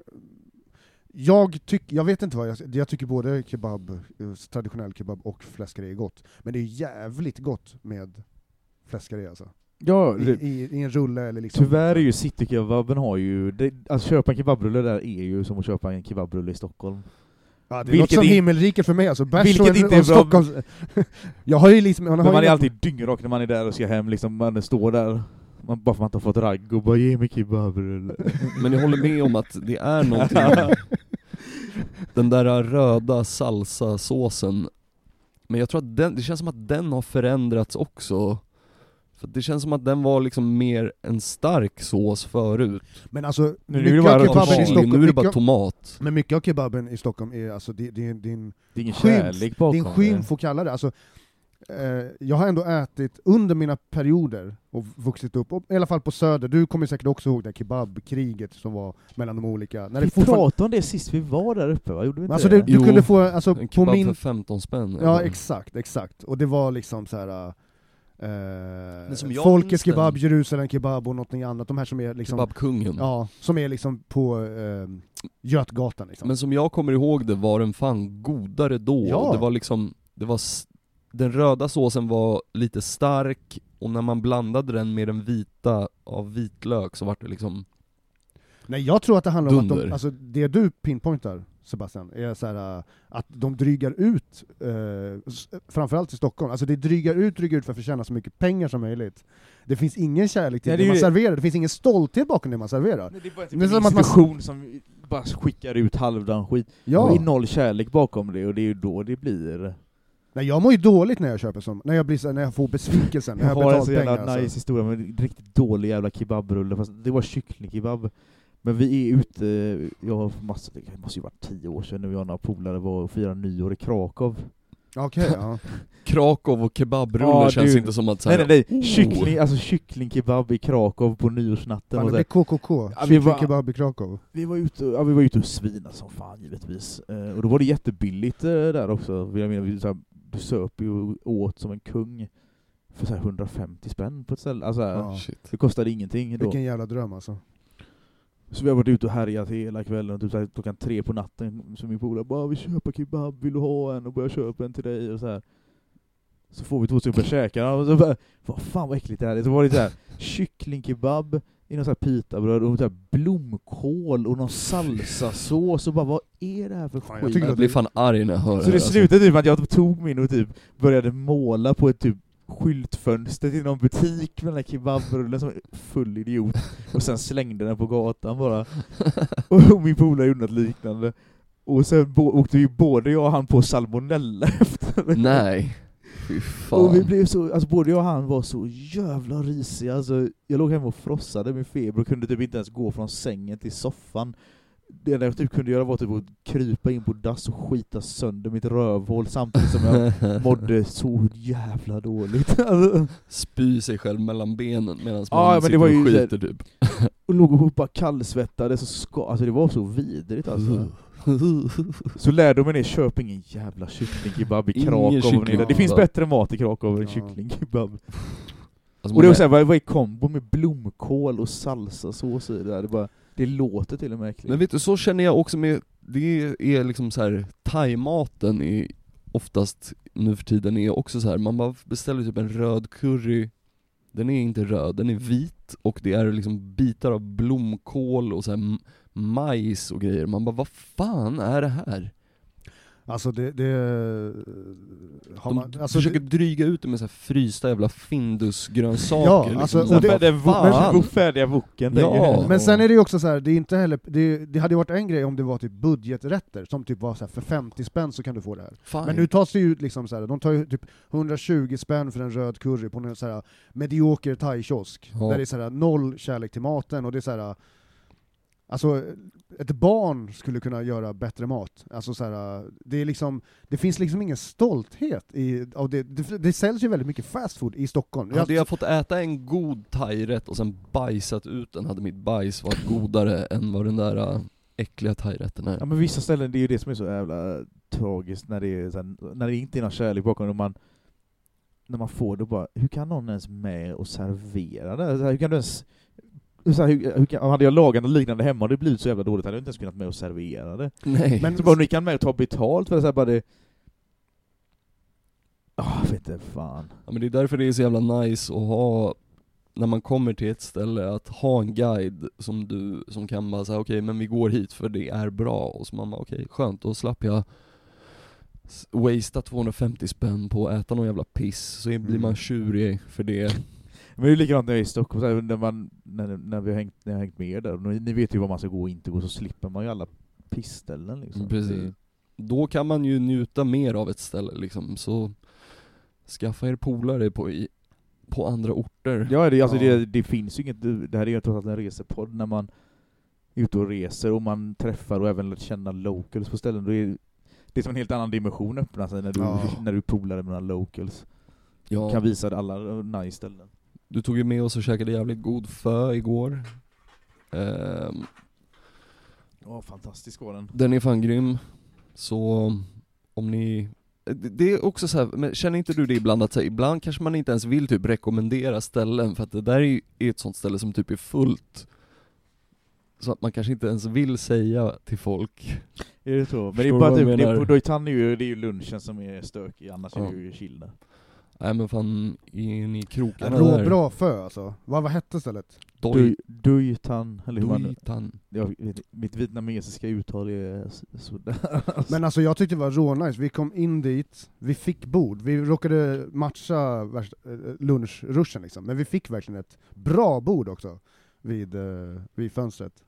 jag vet inte vad jag tycker både kebab, traditionell kebab och fläskkarré är gott. Men det är jävligt gott med fläskkarré alltså. ja, I en rulle eller liksom. tyvärr är ju citykebaben har ju, att köpa en kebabrulle där är ju som att köpa en kebabrulle i Stockholm. Ja, det är något som himmelriket för mig alltså. Bärs vilket inte är bra. Stockholms. Jag har ju liksom, Men man är alltid dyngrak när man är där och ska hem, liksom, man står där bara för att man inte har fått ragg och bara ge mig kebabrulle. Men jag håller med om att det är någonting den där röda salsa-såsen. Men jag tror att det känns som att den har förändrats också. För det känns som att den var liksom mer en stark sås förut. Men alltså, Nu är det mycket bara av kebaben i Chili, Stockholm, nu är det bara tomat. men mycket av kebaben i Stockholm är alltså, det är en Det är ingen skymf. kärlek bakom Det är en skymf att kalla det. Alltså, jag har ändå ätit under mina perioder och vuxit upp, och i alla fall på Söder, du kommer säkert också ihåg det kebabkriget som var mellan de olika. När Vi det pratade om det sist vi var där uppe, va? Gjorde vi inte alltså det? du Jo, kunde få, alltså En på kebab min... för 15 spänn. Ja, eller? exakt. Och det var liksom så här. som jag Folkets minns kebab, den. Jerusalem kebab och någonting annat, de här som är liksom, Kebabkungen. ja, som är liksom på Götgatan liksom. Men som jag kommer ihåg det var den fan godare då. Ja. Det var liksom, den röda såsen var lite stark, och när man blandade den med den vita av vitlök så var det liksom... Nej, jag tror att det handlar om Dunder. att alltså det du pinpointar, Sebastian, är så här, att de drygar ut, framförallt i Stockholm, alltså det drygar ut för att förtjäna så mycket pengar som möjligt. Det finns ingen kärlek till det man serverar, det finns ingen stolthet bakom det man serverar. Nej, det är bara Men en som att man- institution som bara skickar ut halvdan skit. Ja. Det är noll kärlek bakom det, och det är ju då det blir... Nej, jag mår ju dåligt när jag köper som, när jag får besvikelsen, när Jag jag har en betalat så jävla pengar. nice historia med en riktigt dålig jävla kebabrulle, fast det var kycklingkebab. Men vi är ute, jag har det måste ju varit 10 år sedan nu, jag och några polare var och firade nyår i Krakow. Okej, ja. Krakow och kebabrulle känns du- inte som att så här, nej. Kycklingkebab i Krakow på nyårsnatten. Fan, Och det blir så här. KKK, Ja, vi var- kebab i Krakow. Vi var ute och svinade som fan givetvis. Och då var det jättebilligt där också. Jag menar, du söp ju och åt som en kung för så här 150 spänn på ett ställe. Alltså, Ja. shit. det kostade ingenting då. Vilken jävla dröm alltså. Så vi har varit ute och härjat hela kvällen, typ så här, klockan 3 på natten, så min polare bara, vi köper kebab, vill du ha en? Och börjar köpa en till dig och så här. Så får vi 2 stycken käkar och så bara, vad fan vad äckligt det här är. Så var det så här kycklingkebab i någon så här pitabröd och så här blomkål och någon salsasås och bara, vad är det här för skit? Jag blir fan arg när jag hör Så det här, slutade typ att jag tog min och typ började måla på ett typ skyltfönster till någon butik med den här kebabrullen som full idiot och sen slängde den på gatan bara. Och min polare gjorde något liknande. Och sen åkte vi både jag och han på salmonella efter. Nej. Fy fan. Och vi blev så, alltså både jag och han var så jävla risiga. Alltså, jag låg hemma och frossade med feber och kunde typ inte ens gå från sängen till soffan. Det enda jag typ kunde göra var typ att krypa in på dass och skita sönder mitt rövhål samtidigt som jag mådde så jävla dåligt. Alltså. Spy sig själv mellan benen medan Ja, man men sitter det var ju och skiter typ. Och låg och bara kallsvettade så alltså det var så vidrigt alltså. Så lärde de mig köp ingen jävla kycklingkebab i Krakow. Det finns bättre mat i Krakow än kycklingkebab. Alltså och det var så här, vad är kombo med blomkål och salsasås i det där? Det låter till och med äckligt. Men vet du, så känner jag också med, det är liksom så här, thaimaten är oftast nu för tiden är också så här, man bara beställer typ en röd curry, den är inte röd, den är vit och det är liksom bitar av blomkål och så här majs och grejer. Man bara, vad fan är det här? Alltså det har De man, alltså försöker dryga ut det med så här frysta jävla findusgrönsaker. Ja, alltså, liksom. och det- Den färdiga woken. Ja. Men sen är det ju också så här, det är inte heller, det hade ju varit en grej om det var typ budgeträtter som typ var så här, för 50 spänn så kan du få det här. Fan. Men nu tas det ju ut liksom så här, de tar ju typ 120 spänn för en röd curry på en så här medioker thai-kiosk, Ja. där det är så här noll kärlek till maten och det är så här, alltså ett barn skulle kunna göra bättre mat. Alltså så här, det är liksom, det finns liksom ingen stolthet i av det säljs ju väldigt mycket fast food i Stockholm. Hade jag fått äta en god thairätt och sen bajsat ut den, hade mitt bajs varit godare än vad den där äckliga thairätten är. Ja, men vissa ställen, det är ju det som är så jävla tragiskt när det är så här, när det inte är någon kärlek bakom, när man får det bara, hur kan någon ens med och servera det? Så här, hur kan du ens så här, hade jag lagat något liknande hemma och det blivit så jävla dåligt, hade jag inte ens kunnat med och servera det. Nej. Men Så bara ni kan med och ta betalt för det, så här, bara det. Jag vet inte fan. Ja, men det är därför det är så jävla nice att ha, när man kommer till ett ställe, att ha en guide som kan bara säga okej, men vi går hit för det är bra, och så man bara okej, skönt, då slapp jag wastea 250 spänn på att äta någon jävla piss, så blir man tjurig för det. Men det är likadant när jag är i Stockholm, så här, när jag har hängt med er där, och ni vet ju vad man ska gå och inte gå, så slipper man ju alla pissställen liksom. Precis. Då kan man ju njuta mer av ett ställe liksom, så skaffa er polare på andra orter. Ja, det finns ju inget, det här är ju trots allt en resepodd, när man är ute och reser och man träffar och även lär känna locals på ställen, då är det är som en helt annan dimension öppnar sig när du polare med några locals. Ja. Kan visa dig alla nice ställen. Du tog ju med oss och käkade jävligt god fö igår. Fantastisk var den. Den är fan grym. Så om ni... Det är också så här, men känner inte du det ibland att ibland kanske man inte ens vill typ rekommendera ställen, för att det där är ett sånt ställe som typ är fullt, så att man kanske inte ens vill säga till folk. Är det så? Men det Förstår är bara du vad typ, jag det menar? är på Doitan, det är ju lunchen som är stökig, annars Ja. är det ju chill där. Nej men fan, är ni krokarna där? bra fö alltså. Vad hette stället? Doitan, eller hur man... Doitan. Mitt vietnamesiska uttal är sådär. Men alltså jag tyckte det var rånice, vi kom in dit, vi fick bord, vi råkade matcha lunchruschen liksom, men vi fick verkligen ett bra bord också vid fönstret.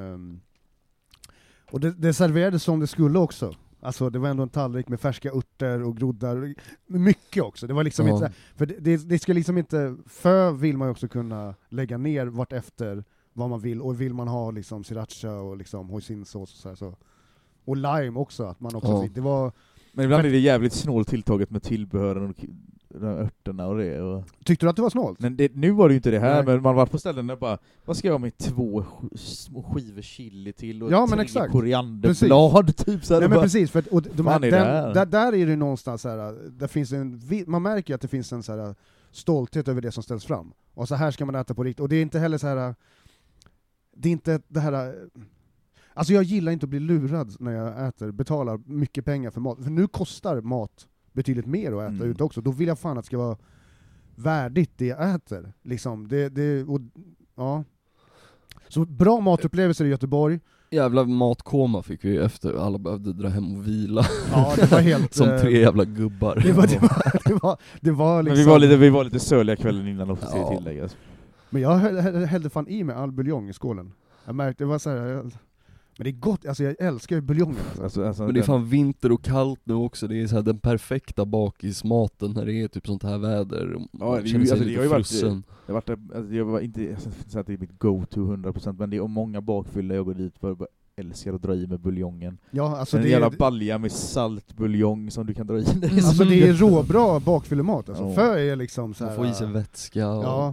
Och det serverades som det skulle också. Alltså det var ändå en tallrik med färska örter och groddar, mycket också. Det var liksom inte, för det ska liksom inte, för vill man ju också kunna lägga ner vart efter vad man vill, och vill man ha liksom sriracha och liksom hoisinsås och så. Och lime också, att man också fick. Det var, men ibland är det jävligt snålt tilltaget med tillbehören och örterna och det. Och... Tyckte du att det var snålt? Men nu var det ju inte det här, Nej. men man var på ställen där bara, vad ska jag ha med 2 små skivor chili till och Ja, men 3 exakt. korianderblad typ så här. Nej men bara, precis, för att, och fan är det här? där är det någonstans så här, där finns man märker att det finns en så här stolthet över det som ställs fram. Och så här ska man äta på riktigt. Och det är inte heller så här, det är inte det här... Alltså jag gillar inte att bli lurad när jag äter, betalar mycket pengar för mat. För nu kostar mat betydligt mer att äta ut också. Då vill jag fan att det ska vara värdigt det jag äter. Liksom. Ja. Så bra matupplevelser i Göteborg. Jävla matkoma fick vi efter alla behövde dra hem och vila. Ja, det var helt... Som 3 jävla gubbar. Det var liksom... Men vi var lite söliga kvällen innan också till tilläggas. Men jag hällde fan i med all buljong i skålen. Jag märkte, det var så här... Men det är gott, alltså jag älskar ju buljongen. Alltså. Men det är fan vinter och kallt nu också. Det är så här den perfekta bakismaten när det är typ sånt här väder. Ja, det känner sig alltså, lite det frusen. Jag var inte så att det är mitt go-to 100%, men det är många bakfyllor jag går dit för. Jag älskar att dra i med buljongen. Ja, alltså en det jävla är balja med saltbuljong som du kan dra i. Alltså det är råbra bakfyllemat. Alltså. För är liksom så här, man får i sig vätska. Och ja.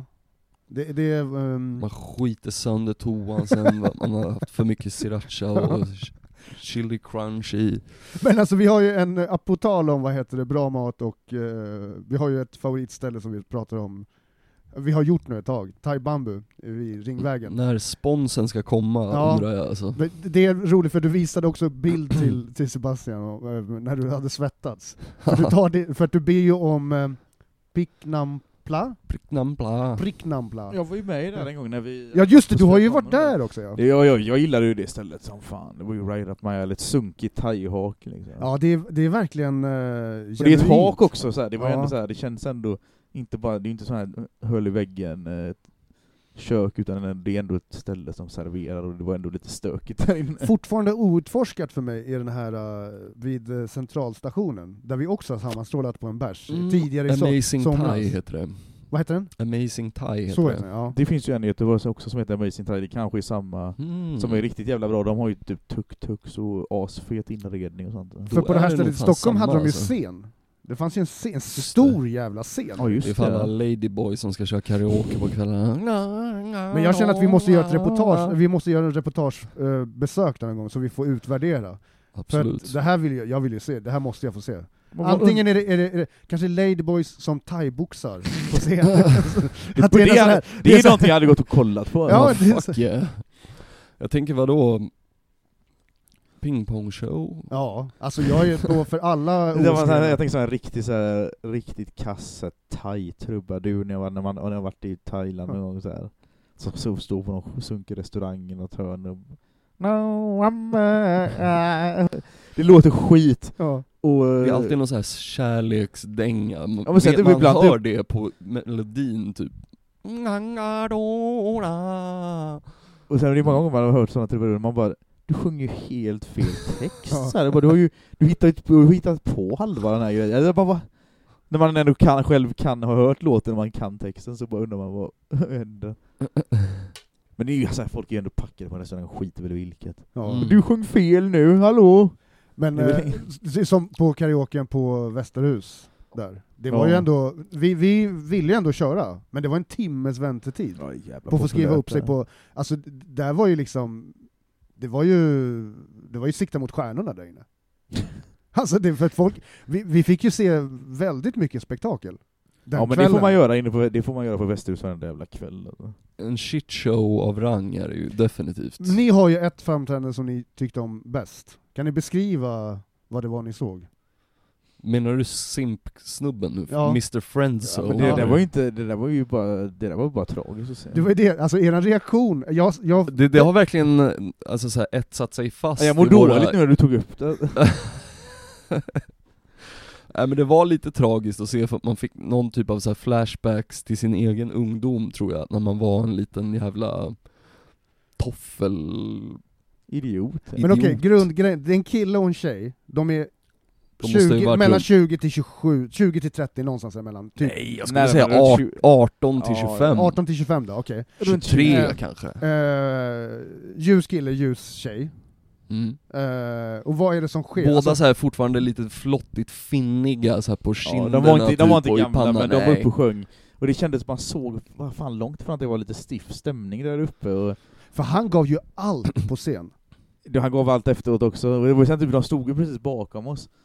Man skiter sönder toan sen. Man har haft för mycket sriracha och chili crunch i. Men alltså vi har ju på tal om bra mat och vi har ju ett favoritställe som vi pratar om. Vi har gjort nu ett tag, Thai Bamboo vid Ringvägen. När sponsen ska komma undrar jag alltså. Det är roligt för du visade också bild till Sebastian när du hade svettats. För att du ber ju om Pricknampla. Jag var ju med i det en gång när vi... Ja just det, du har ju varit där också. Ja. Jag gillade ju det stället som fan. Det var ju right up my alley, ett sunkigt thai-hak liksom. Ja, det är verkligen och det är ett hak också så här. Det var ändå så här, det känns ändå inte bara, det är inte så här höll i väggen kök, utan det är ändå ett ställe som serverar, och det var ändå lite stökigt där inne. Fortfarande outforskat för mig är den här vid centralstationen, där vi också har sammanstrålat på en bärs. Tidigare Amazing Thai heter det. Vad heter den? Amazing Thai heter så det. Ja. Det finns ju en i Göteborg också som heter Amazing Thai, det kanske är samma, som är riktigt jävla bra. De har ju typ tuk-tuks och asfet inredning och sånt. För på det här stället i Stockholm hade de ju scen. Det fanns ju en stor jävla scen. Ja, just det är fan alla ladyboy som ska köra karaoke på kvällarna. Men jag känner att vi måste göra ett reportage. Vi måste göra en reportagebesök någon gång så vi får utvärdera. Absolut. För det här jag vill ju se. Det här måste jag få se. Antingen är det kanske ladyboys som thai-boxar på scen. Det är någonting jag hade gått och kollat på. Ja, fuck yeah. Jag tänker vadå? Pingpong-show. Ja, alltså jag är då för alla jag tänker så här riktigt kass thai-trubadur när jag varit i Thailand någon gång så här. Som stod på någon sunkig restaurang i något hörn och det låter skit. Ja. Och det är alltid någon så här kärleksdänga. Ja, man hör det på melodin typ. Och sen är det många gånger man har hört sådana trubadurer, man bara, du sjunger helt fel text. Så här, du hittat på halva den här grejen. Jag bara, när man ändå själv kan ha hört låten och man kan texten, så bara undrar man vad händer. Men det är ju så här, folk är ändå packade på restaurangen, skiter väl i vilket. Ja. Du sjöng fel nu, hallå? Men som på karaoken på Västerhus där. Det var ju ändå, vi ville ju ändå köra, men det var en timmes väntetid på att få skriva upp sig på, alltså där var ju liksom, det var ju sikta mot stjärnorna där inne. Alltså det för att folk, vi fick ju se väldigt mycket spektakel. Men kvällen. det får man göra på Västerhus varenda jävla kväll. Alltså. En shitshow av rang är det ju definitivt. Ni har ju ett framträdande som ni tyckte om bäst. Kan ni beskriva vad det var ni såg? Menar du simp-snubben nu? Ja. Mr. Friendzone? Ja, det där var bara tragiskt att se. Det var det, alltså eran reaktion. Det har verkligen alltså, så här, satt sig fast. Jag mår dåligt nu när du tog upp det. Nej, men det var lite tragiskt att se, för att man fick någon typ av så här flashbacks till sin egen ungdom, tror jag, när man var en liten jävla toffel idiot. Men okej, grundgrejen, det är en kille och en tjej. De är mellan 20 till 27, 20 till 30 någonstans emellan. Typ. Nej, jag skulle säga 18 till 25. 18 till 25 då, okej. 23 kanske. Ljus kille, ljus tjej. Och vad är det som sker? Båda alltså, så här fortfarande lite flottigt finniga så här på kinderna. De var inte typ, gamla, pannan, men de var uppe och sjöng. Och det kändes, man såg fan långt från att det var lite stiff stämning där uppe. Och för han gav ju allt på scen. Han gav allt efteråt också. Och det var sen typ, de stod ju precis bakom oss.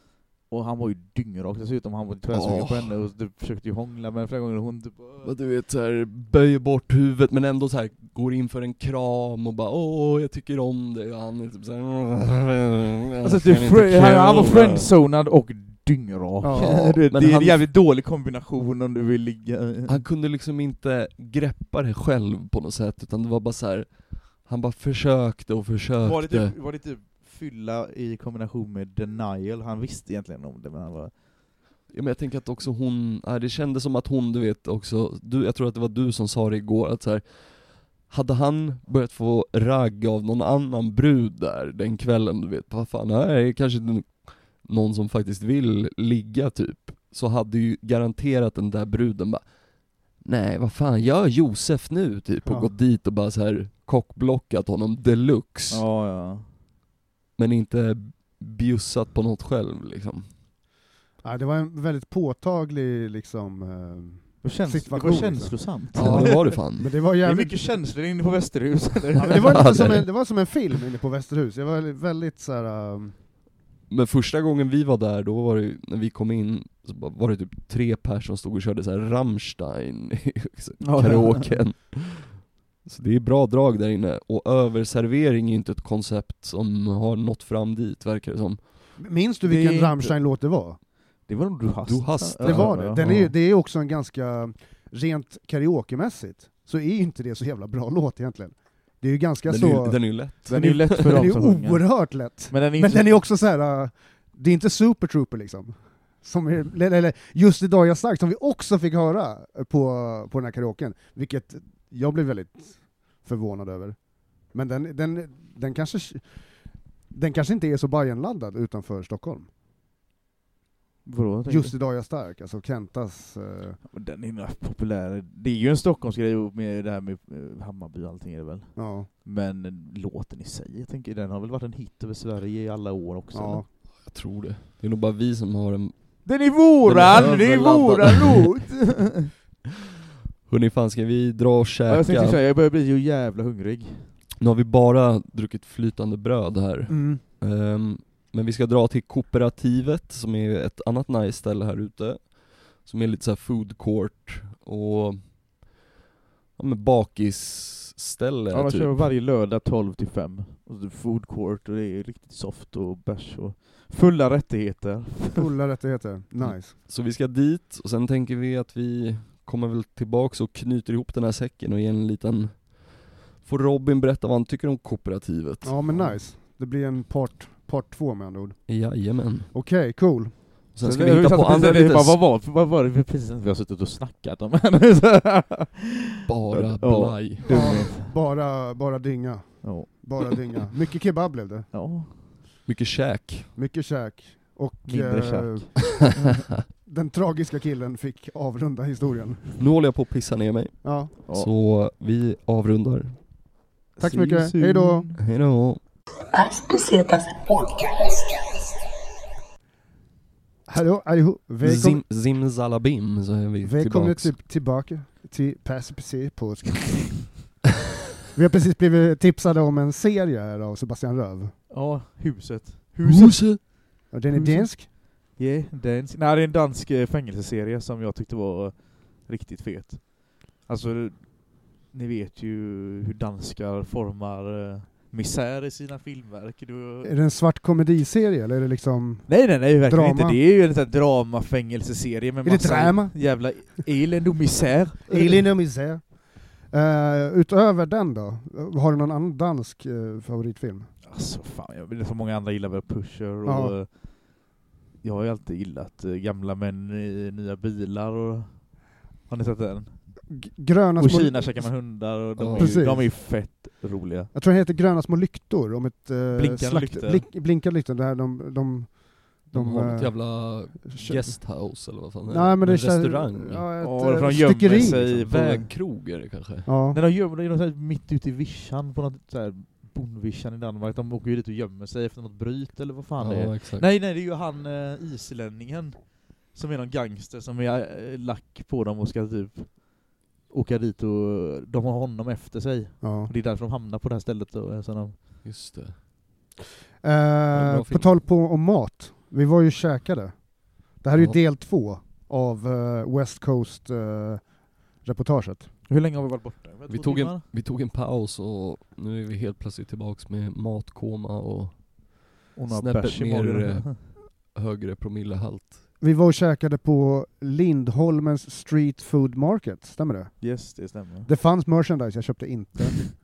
Och han var ju dyngrak dessutom, han var tvärsugen på henne och du försökte ju hångla med flera gånger och hon typ... Du vet såhär, böjer bort huvudet men ändå så här går in för en kram och bara åh jag tycker om det, och han är typ såhär... Alltså han var friendzonad och dyngrak. Ja, det men är en jävligt dålig kombination om du vill ligga... Han kunde liksom inte greppa det själv på något sätt, utan det var bara så här. Han bara försökte och försökte. Var det typ fylla i kombination med denial? Han visste egentligen om det, men han var... Ja, men jag tänker att också hon, det kändes som att hon, du vet också, jag tror att det var du som sa det igår, att så här, hade han börjat få ragg av någon annan brud där den kvällen, du vet, vad fan, nej, kanske någon som faktiskt vill ligga typ, så hade ju garanterat den där bruden bara, nej vad fan, gör Josef nu typ, och gått dit och bara så här kockblockat honom deluxe. Ja. Men inte bjussat på något själv liksom. Ja, det var en väldigt påtaglig liksom situation. Det var känslosamt. Ja, det var det fan. Men det var jävligt... Det är mycket känslor inne på Västerhus. Eller? Ja, men det var lite det var som en film inne på Västerhus. Det var väldigt så här. Men första gången vi var där, då var det, när vi kom in, så var det typ 3 personer som stod och körde så här Rammstein i karaoken. Så det är bra drag där inne. Och överservering är inte ett koncept som har nått fram dit, verkar det som. Minns du vilken Rammstein-låt det var? Det var nog Du hast. Det var det. Det är också en ganska, rent karaokemässigt, så är ju inte det så jävla bra låt egentligen. Det är ju ganska den är ju lätt. Den är ju lätt för dem som sjunger. Oerhört lätt. Men den är också så här. Det är inte Super Trooper liksom. Som eller just idag jag starkt, som vi också fick höra på den här karaoken, vilket jag blev väldigt förvånad över. Men den kanske inte är så Bajenladdad utanför Stockholm. Vadå, just idag jag stark, alltså Kentas... Den är nog populär. Det är ju en Stockholmsgrej med det här med Hammarby och allting är det väl. Ja. Men låten i sig, jag tänker, den har väl varit en hit över Sverige i alla år också. Ja, eller? Jag tror det. Det är nog bara vi som har en... Den är våran låt! Hörrni, fan ska vi dra och käka? Jag tänkte säga, jag börjar bli ju jävla hungrig. Nu har vi bara druckit flytande bröd här. Mm. Men vi ska dra till Kooperativet, som är ett annat nice ställe här ute. Som är lite så här food court och bakisställe. Ja, man typ. kör varje lördag 12-5. Och så food court och det är riktigt soft och bärs och fulla rättigheter. Fulla rättigheter, nice. Så vi ska dit och sen tänker vi att vi kommer väl tillbaks och knyter ihop den här säcken och ger en liten... Får Robin berätta vad han tycker om Kooperativet? Ja, men nice. Det blir en part 2 med andra ord. Jajamän. Okej, cool. Sen ska vi hitta på andra lite... Vad var det precis vi har suttit och snackat om? Bara blaj. Ja, bara dynga. Ja. Bara dynga. Mycket kebab blev det. Ja. Mycket käk. Mycket käk. Och mindre käk. Den tragiska killen fick avrunda historien. Nu håller jag på att pissa ner mig. Ja. Så vi avrundar. Tack så mycket. Hej då. Hej då. Hallå, allihop. Zimzalabim, så är vi välkomna tillbaka till PSPC podcast. Vi har precis blivit tipsade om en serie här av Sebastian Röv. Ja, Huset. Och den är dansk? Ja, dansk. Nej, det är en dansk fängelseserie som jag tyckte var riktigt fet. Alltså, ni vet ju hur danskar formar misär i sina filmverk. Är det en svart komediserie eller är det liksom... Nej, verkligen drama? inte. Det är ju en sån här drama-fängelseserie med massa jävla elände och misär. Elände och misär. Utöver den då, har du någon annan dansk favoritfilm? Alltså fan, jag vet så många andra gillar väl Pusher och jag har ju alltid gillat gamla män i nya bilar och har ni sett den? Gröna och små... Kina käkar med hundar och de är ju fett roliga. Jag tror den heter Gröna små lyktor om ett blinkande lyktor där de har ett jävla guesthouse eller vad fan är nej, men det är restaurang. De gömmer sig vägkrog är det kanske. Ja. När de gömmer sig mitt ute i vischan på något så här bondvischan i Danmark. De åker ju dit och gömmer sig efter något bryt eller vad fan det är. Exakt. Nej, det är ju han islänningen som är någon gangster som är lack på dem och ska typ åka dit och de har honom efter sig. Ja. Och det är därför de hamnar på det här stället då, så de... Just det. På tal om mat. Vi var ju käkade. Det här är ju Ja. del 2 av West Coast reportaget. Hur länge har vi varit borta? Vi tog en paus och nu är vi helt plötsligt tillbaks med matkoma och snäppet mer högre promillehalt. Vi var och käkade på Lindholmens Street Food Market, stämmer det? Yes, det stämmer. Det fanns merchandise, jag köpte inte.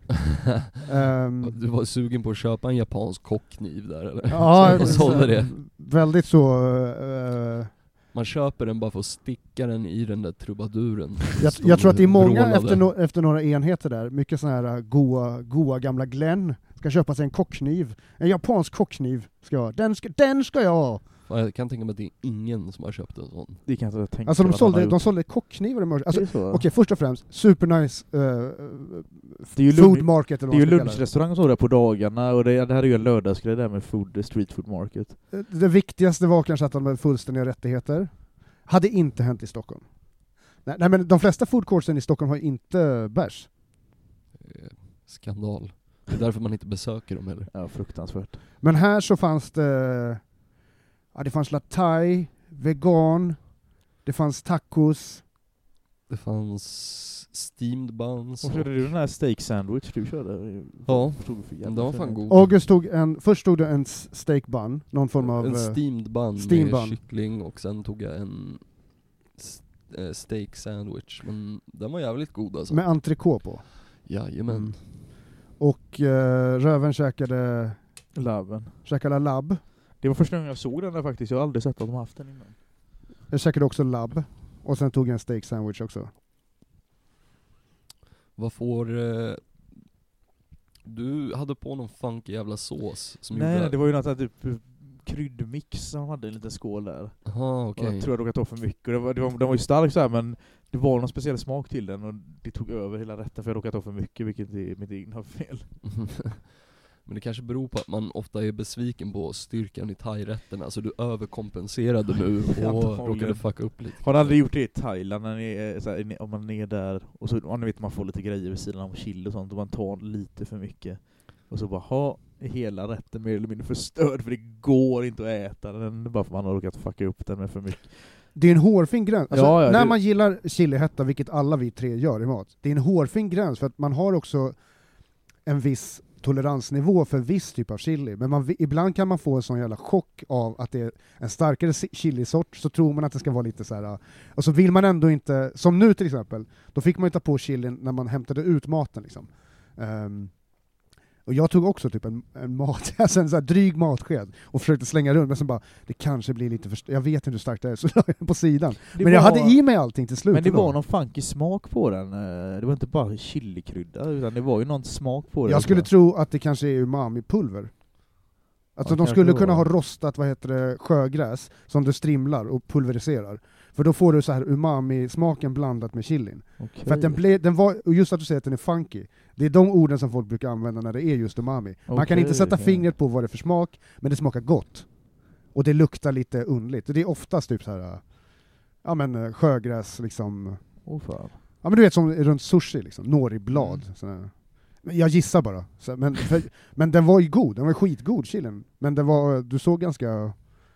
Du var sugen på att köpa en japansk kockkniv där eller? Ja, Och sålde det. väldigt så... Man köper den bara för att sticka den i den där trubaduren. jag tror att det är många Vrålade. efter några enheter där, mycket såna här goa gamla Glenn ska köpa sig en kockkniv. En japansk kockkniv ska jag. Den ska jag ha! Jag kan tänka mig att det är ingen som har köpt en sån. Det kan jag tänka Alltså mig de sålde kockknivar i merch. Alltså, Det är så. okej, först och främst, super nice Det är ju food market eller Det är ju vad man ska kalla det. lunchrestaurang och så där på dagarna, och det här är ju en lördagsgrej där med street food market. Det viktigaste var kanske att de hade fullständiga rättigheter. Hade inte hänt i Stockholm. Nej, men de flesta food courtsen i Stockholm har inte bärs. Skandal. Det är därför man inte besöker dem heller. Ja, fruktansvärt. Men här så fanns det... Ja, det fanns latai, vegan, det fanns tacos. Det fanns steamed buns. Och körde du den här steak sandwich du körde? Ja, Stod för jävla men den var fan fin. god. August först tog det en steak bun, någon form av... En steamed bun steamed med bun. kyckling och sen tog jag en steak sandwich. Men den var jävligt god alltså. med entrecote på. Jajamän. Mm. Och röven käkade Labben. labb. Det var första gången jag såg den där faktiskt. Jag har aldrig sett att de haft den innan. Jag käkade också labb. Och sen tog jag en steak sandwich också. Vad får... Du hade på någon funky jävla sås som Nej, gjorde... det var ju något typ kryddmix som hade en liten skål där. Aha, Och okej. jag tror jag råkade ta för mycket. Och den var ju stark så här, men det var någon speciell smak till den och det tog över hela rätten för jag råkade ta för mycket, vilket är mitt egna fel. Men det kanske beror på att man ofta är besviken på styrkan i thai-rätterna, så du överkompenserade nu och Antagligen. råkade fucka upp lite. Har du aldrig gjort det i Thailand när ni är, så här, om man är där och så om ni vet man får lite grejer vid sidan av chili och sånt och man tar lite för mycket och så bara ha hela rätten mer eller mindre förstörd för det går inte att äta den bara för man har råkat fucka upp den med för mycket. Det är en hårfin gräns. Alltså, Ja, när det- man gillar chilihetta, vilket alla vi tre gör i mat, det är en hårfin gräns för att man har också en viss toleransnivå för viss typ av chili. Men ibland kan man få en sån jävla chock av att det är en starkare chilisort, så tror man att det ska vara lite så här. Och så vill man ändå inte, som nu till exempel, då fick man ju ta på chilin när man hämtade ut maten liksom. Och jag tog också typ en alltså en så här dryg matsked och försökte slänga runt, men sen bara, det kanske blir lite för... Jag vet inte hur starkt det är, så la jag den på sidan. Men jag hade i mig allting till slut. Men det ändå. var någon funky smak på den. Det var inte bara chilikrydda, utan det var ju någon smak på den. Jag skulle tro att det kanske är umami-pulver. Alltså Ja, de kanske skulle det kunna var. ha rostat, sjögräs som du strimlar och pulveriserar. För då får du så här umami-smaken blandat med chilin. Okej. För att den var, och just att du säger att den är funky, det är de orden som folk brukar använda när det är just umami. Man kan Okej, inte sätta ja. fingret på vad det är för smak, men det smakar gott. Och det luktar lite underligt. Det är oftast typ så här, ja men sjögräs liksom. Fan. Ja men du vet som runt sushi liksom, noriblad. Mm. Jag gissar bara. Men den var ju god, den var skitgod chilin. Men du såg ganska...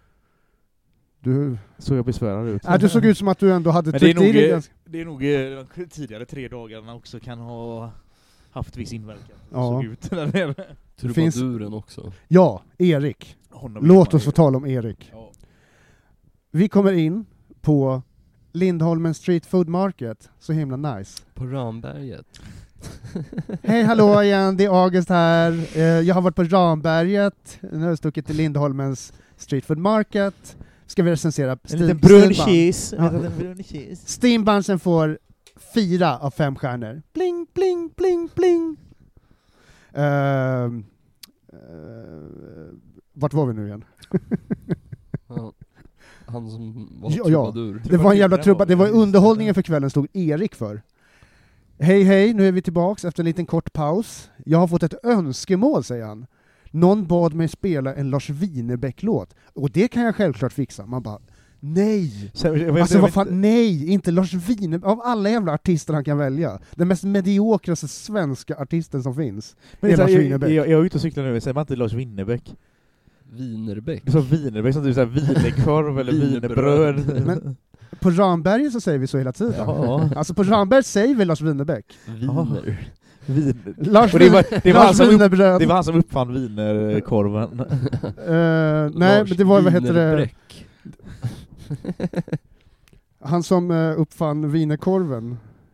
Så jag besvärad ut. Du såg ut som att du ändå hade Men det är tryckt i dig nog, ganska... det är nog de tidigare 3 dagarna också kan ha haft viss inverkan. Ja. Såg ut där nere. Trubaduren också. Ja, Erik. Låt oss få tala om Erik. Ja. Vi kommer in på Lindholmen Street Food Market. Så himla nice. På Ramberget. Hej, hallå igen, det är August här. Jag har varit på Ramberget. Nu har jag stuckit till Lindholmens Street Food Market. Ska vi recensera En liten brun cheese. Ja. En liten brun cheese. Steambunchen får 4 av 5 stjärnor. Bling, bling, bling, bling. Vart var vi nu igen? Ja. Han som var Ja, trubadur. Det var en jävla trubba. Det var underhållningen för kvällen stod Erik för. Hej, nu är vi tillbaks efter en liten kort paus. Jag har fått ett önskemål, säger han. Någon bad mig spela en Lars Winnerbäck-låt. Och det kan jag självklart fixa. Man bara, nej! Alltså vad fan, nej! Inte Lars Winnerbäck. Av alla jävla artister han kan välja. Den mest mediokraste svenska artisten som finns. Men är det är Lars så här, Winnerbäck. jag är ute och cyklar nu, säger man inte Lars Winnerbäck? Wienerbäck. Du sa wienerbäck som du säger wienerkorv eller wienerbröd. Men på Ramberget så säger vi så hela tiden. Ja. Alltså på Ramberg säger vi Lars Winnerbäck. Wiener. Lars Och det var Wienerbröd. det var han som uppfann wienerkorven. Nej, men det var, vad heter det? Wienerbräck. Han som uppfann wienerkorven.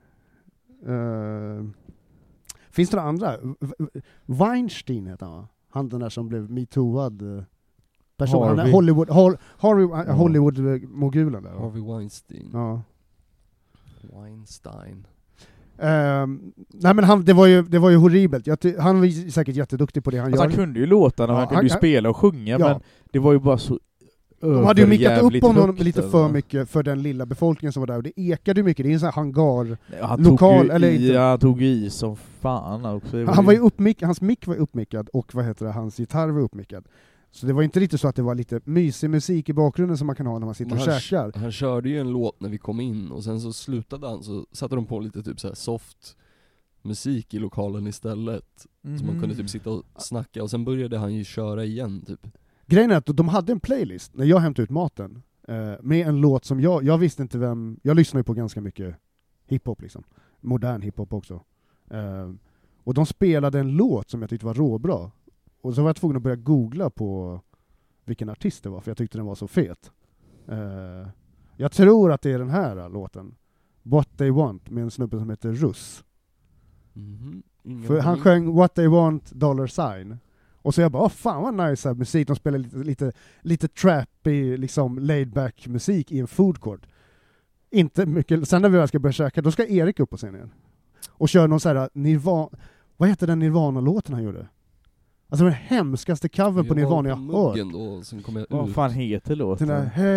Finns det några andra? Weinstein heter han, va? Han den där som blev MeTooad person. Han är Hollywood-mogulen där. Harvey Weinstein. Ja. Weinstein. Nej men det var ju horribelt. Han var ju säkert jätteduktig på det han Alltså gör. han kunde ju låtarna, han kunde ju spela och sjunga, men det var ju bara så de hade ju mickat upp honom högt, lite för mycket för den lilla befolkningen som var där, och det ekade ju mycket. Det är en sån här hangar han lokal, tog eller i, inte. han tog i som fan också. Han var ju uppmickad, hans mick var uppmickad, och hans gitarr var uppmickad. Så det var inte riktigt så att det var lite mysig musik i bakgrunden som man kan ha när man sitter och käkar. Han körde ju en låt när vi kom in, och sen så slutade han, så satte de på lite typ så här soft musik i lokalen istället. Så man kunde typ sitta och snacka, och sen började han ju köra igen typ. Grejen är att de hade en playlist när jag hämtade ut maten med en låt som jag visste inte vem. Jag lyssnar ju på ganska mycket hiphop liksom, modern hiphop också, och de spelade en låt som jag tyckte var råbra, och så var jag tvungen att börja googla på vilken artist det var, för jag tyckte den var så fet. Jag tror att det är den här låten, What They Want, med en snubbe som heter Russ. För han sjöng What They Want $sign. Och så jag bara, fan vad nice här musik. De spelar lite trappy, liksom laid back musik i en food court. Inte mycket. Sen när vi väl ska börja käka, då ska Erik upp på scenen och köra någon så här vad heter den Nirvana-låten han gjorde? Alltså den hemskaste covern på Nirvana jag hört. Då, sen kom jag vad ut. fan heter låten?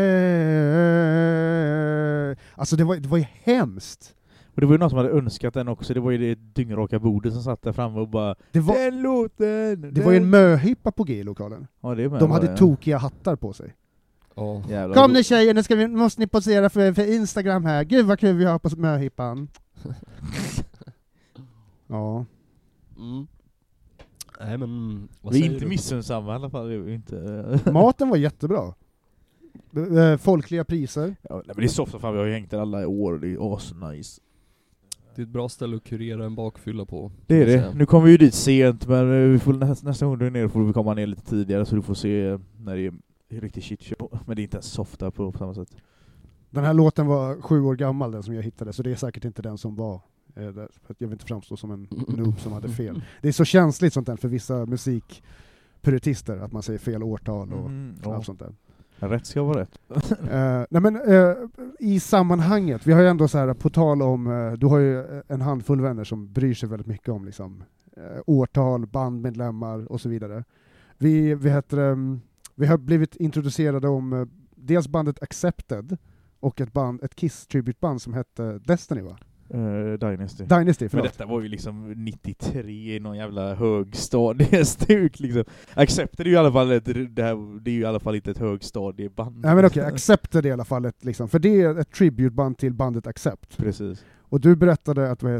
Alltså det var ju hemskt. Och det var ju någon som hade önskat den också. Det var ju det dyngraka bordet som satt där framme och bara den låten! Det var ju en möhippa på G i lokalen. Ja, det de hade tokiga hattar på sig. Jävlar. Kom nu tjejer, nu måste ni posera för Instagram här. Gud vad kul vi har på möhippan. Ja. Nej men vi är inte missunnsamma i alla fall. Vi inte. Maten var jättebra. Folkliga priser. Ja, men det är soft, fan, vi har ju hängt där alla år och det är asnice. Det är ett bra ställe att kurera en bakfylla på. Det är det. Nu kommer vi ju dit sent, men vi får nästa gång du är nere får vi komma ner lite tidigare så du får se när det är riktigt shit show. Men det är inte ens softa på samma sätt. Den här låten var 7 år gammal, den som jag hittade, så det är säkert inte den som var. För jag vill inte framstå som en noob som hade fel. Det är så känsligt sånt där för vissa musikpuritister, att man säger fel årtal och allt sånt där. Rätt ska vara rätt. Nej men i sammanhanget, vi har ju ändå så här, på tal om, du har ju en handfull vänner som bryr sig väldigt mycket om liksom, årtal, bandmedlemmar och så vidare. Vi har blivit introducerade om dels bandet Accepted och ett Kiss tributeband som hette Destiny, va? Dynasty, förlåt. Men detta var ju liksom 93 i någon jävla högstadiestuk liksom. Accepted är ju i alla fall det är ju i alla fall inte ett högstadieband. Nej men okej, Accepted är i alla fall ett liksom, för det är ett tributeband till bandet Accept. Precis. Och du berättade att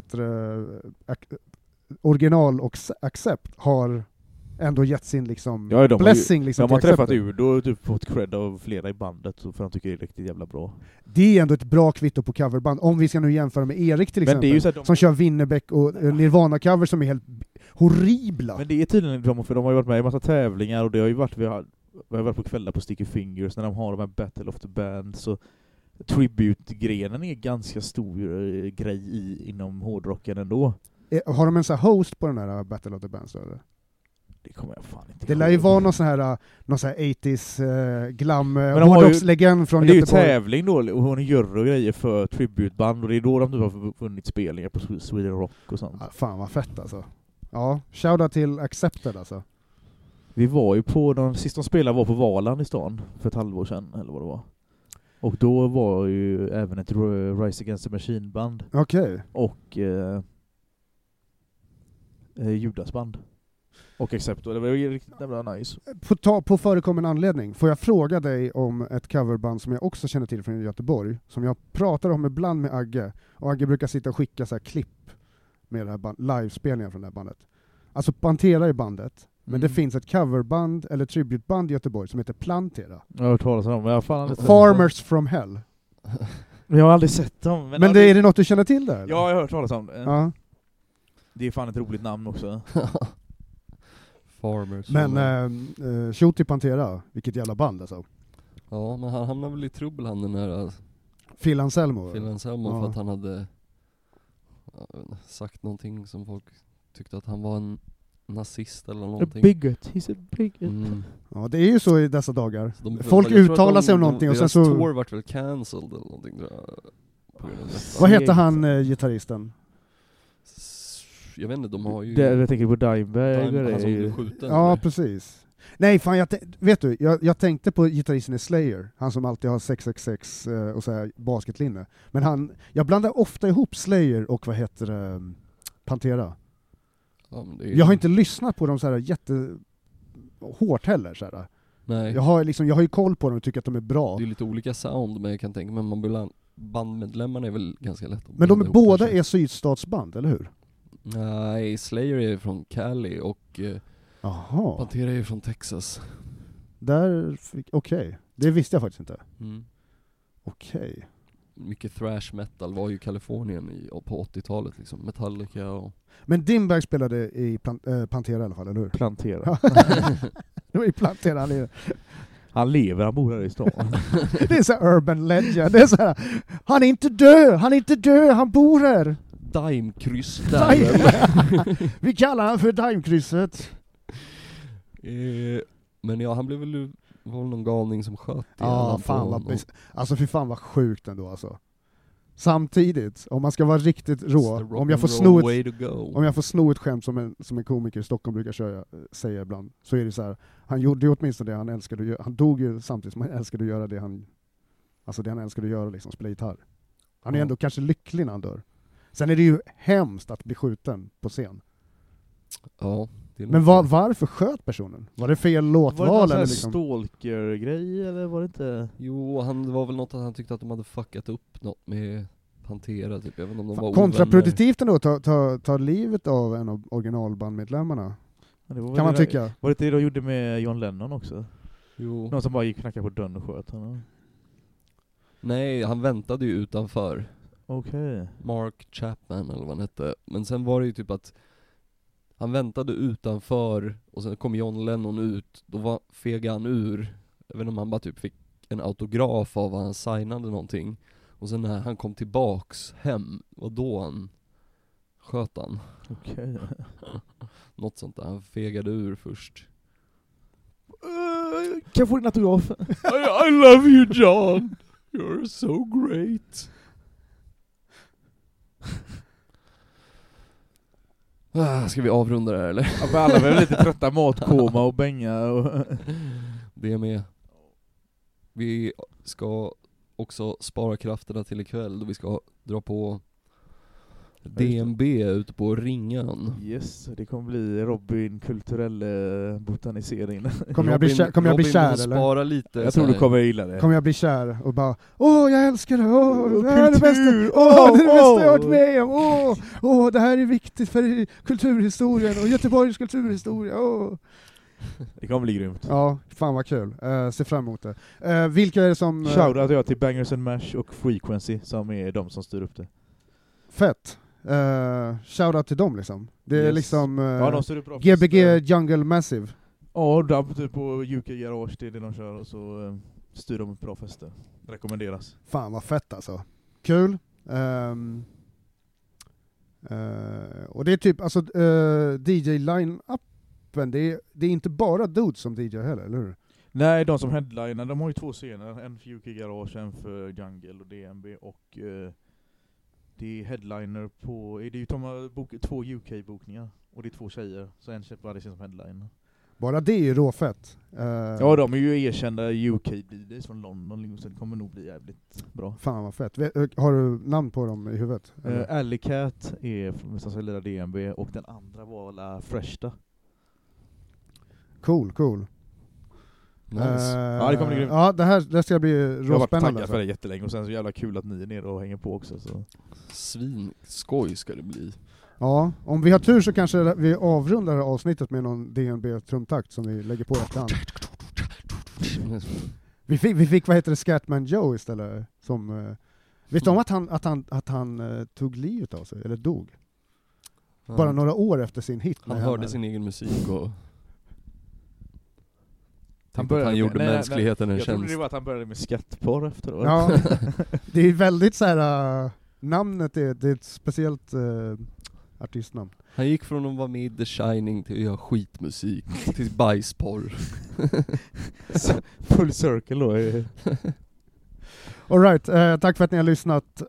original och Accept har ändå gett sin liksom blessing liksom. De har träffat Udo och typ fått cred av flera i bandet för de tycker det är riktigt jävla bra. Det är ändå ett bra kvitto på coverband, om vi ska nu jämföra med Erik till exempel, det är ju så som kör Winnerbäck och Nirvana-covers som är helt horribla. Men det är tydligen de, för de har ju varit med i massa tävlingar och det har ju varit, vi har varit på kvällar på Sticky Fingers när de har de här Battle of the Bands, så tribute-grenen är ganska stor grej inom hårdrocken ändå. Har de en sån här host på den här Battle of the Bands eller? Det kommer jag fan inte. Det lär ju vara någon sån här 80s glam hårdrockslegend från Göteborg. Det är ju tävling då, och hon gör och grejer för tributeband, och det är då de har vunnit spelningar på Sweden Rock och sånt. Ja, fan vad fett alltså. Ja, shoutout till Accepted alltså. Vi var ju på, sist de spelade var på Valand i stan för ett halvår sedan, eller vad det var. Och då var ju även ett Rise Against the Machine-band. Okej. Och Judasband. Och Accept, det var ju riktigt jävla nice. På förekommen anledning, får jag fråga dig om ett coverband som jag också känner till från Göteborg, som jag pratar om ibland med Agge, och Agge brukar sitta och skicka så här klipp med det här livespelningar från det här bandet. Alltså Pantera i bandet, Men det finns ett coverband eller tributeband i Göteborg som heter Plantera. Jag har hört talas om dem. Farmers from Hell. Jag har aldrig sett dem. Men det, är det något du känner till där? Eller? Ja, jag har hört talas om det. Ja. Det är fan ett roligt namn också. Farmers. Men Shooty Pantera, vilket jävla band alltså. Ja, men han hamnade väl i trubbel han den här Phil Anselmo. Phil Anselmo Ja. för att han hade sagt någonting som folk tyckte att han var en nazist eller A någonting. bigot, he's a bigot. Mm. Ja, det är ju så i dessa dagar. Så Folk jag tror uttalar att sig om någonting och sen så... Deras tour vart väl cancelled eller någonting tror jag, på grund av detta. Vad heter han gitarristen? Jag vet inte, de har ju... Jag tänker på Dimebag. Han som blev skjuten. Ja, eller? precis. Nej, fan, vet du, jag tänkte på gitarristen i Slayer, han som alltid har 666 och så här basketlinne. Men jag blandar ofta ihop Slayer och vad heter det, Pantera. Ja, men det är... Jag har inte lyssnat på dem så här jättehårt heller. Så här. Nej. Jag har ju koll på dem och tycker att de är bra. Det är lite olika sound, men jag kan tänka mig bandmedlemmarna är väl ganska lätt att Men de blanda ihop båda kanske. är sydstatsband, eller hur? Nej, Slayer är från Cali och Jaha, Pantera är från Texas. okej. Det visste jag faktiskt inte. Mm. Okej. Mycket thrash metal var ju Kalifornien på 80-talet liksom, Metallica och... Men Dimebag spelade i Pantera i alla fall, eller hur? Plantera. Det var i Pantera han lever. Han lever, han bor här i stan. Det är så här urban legend. Det är så här, han är inte död, han bor här. Daimkryss där. Vi kallar han för Daimkrysset. Men ja, han blev väl var någon galning som sköt Ja, fan alltså för fan vad sjukt ändå alltså. Samtidigt, om man ska vara riktigt rå, om jag får sno ett skämt som en komiker i Stockholm brukar säga ibland, så är det så här, han gjorde ju åtminstone det han älskade att göra. Han dog ju samtidigt som han älskade att göra det han älskade att göra, liksom spela gitarr. Han är ändå kanske lycklig när han dör. Sen är det ju hemskt att bli skjuten på scen. Ja. Men varför sköt personen? Var det fel låtval? Var det eller någon liksom? stalker-grej eller var det inte? Jo, det var väl något att han tyckte att de hade fuckat upp något med Pantera typ. Jag vet inte om de var kontraproduktivt ändå att ta livet av en av originalbandmedlemmarna. Kan man tycka? Var det de gjorde med John Lennon också? Jo. Någon som bara gick och knackade på dörren och sköt honom. Nej, han väntade ju utanför. Okej. Mark Chapman eller vad han hette. Men sen var det ju typ att han väntade utanför och sen kom John Lennon ut. Då fegade han ur. Jag vet inte om han bara typ fick en autograf av vad han signade någonting. Och sen när han kom tillbaks hem, och då han sköt han. Okej. Något sånt där, han fegade ur först. Kan jag få din autograf? I love you John. You're so great. Ska vi avrunda det här eller? Ja, för alla är väl lite trötta, matkoma och bänga och... Det är med. Vi ska också spara krafterna till ikväll då vi ska dra på DNB ute på Ringan. Yes, det kommer bli Robin kulturell botanisering. Kommer jag bli kär eller? Spara lite. Jag tror du kommer gilla det. Kommer jag bli kär och bara jag älskar det. Det här är det kultur! bästa. Det är det bästa jag har varit med om. Det här är viktigt för kulturhistorien och Göteborgs kulturhistoria. Det kommer bli grymt. Ja, fan vad kul. Se fram emot det. Vilka är det som... Shoutout jag till Bangers and Mash och Frequency som är de som styr upp det. Fett. Shoutout till dem liksom. Det är liksom ja, de styr upp bra Gbg fester. Jungle Massive. Ja, dub typ på UK Garage, det är det de kör och så styr de upp bra fester. Rekommenderas. Fan vad fett alltså. Kul. Och det är typ alltså DJ line-upen, det är inte bara dudes som DJ heller, eller hur? Nej, de som headliner, de har ju 2 scener. En för UK Garage, en för Jungle och DNB. Och det är headliner på... De har 2 UK-bokningar. Och det är 2 tjejer. Så en köper varje scen som headliner. Bara det är ju råfett. Ja, de är ju erkända UK-DJs från London. Så det kommer nog bli jävligt bra. Fan vad fett. Har du namn på dem i huvudet? Alley Cat är som ska leda DNB. Och den andra var La Freshta. Cool. Nice. Ja, det kommer bli grymt. Ja, det ska bli råspännande. Jag har varit taggad för det jättelänge och sen så jävla kul att ni är nere och hänger på också. Så. Svinskoj ska det bli. Ja, om vi har tur så kanske vi avrundar det här avsnittet med någon DNB-trumtakt som vi lägger på efterhand. Vi fick vad heter det, Scatman Joe istället. Som, vet du om att han tog livet av sig, eller dog? Bara några år efter sin hit. Han hörde sin egen musik och han gjorde mänskligheten en jag tjänst. trodde det var att han började med skattporr efteråt. Ja, det är väldigt så här. Namnet det är ett speciellt artistnamn. Han gick från att vara med i The Shining till att göra skitmusik, till bajsporr. Full circle då. All right, tack för att ni har lyssnat.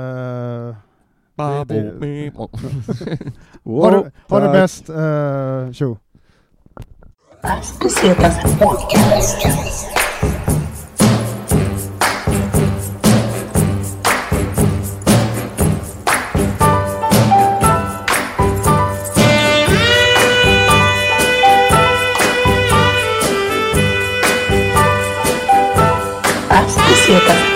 Ha det bäst. Tjo. Basketetas podcast. Basketetas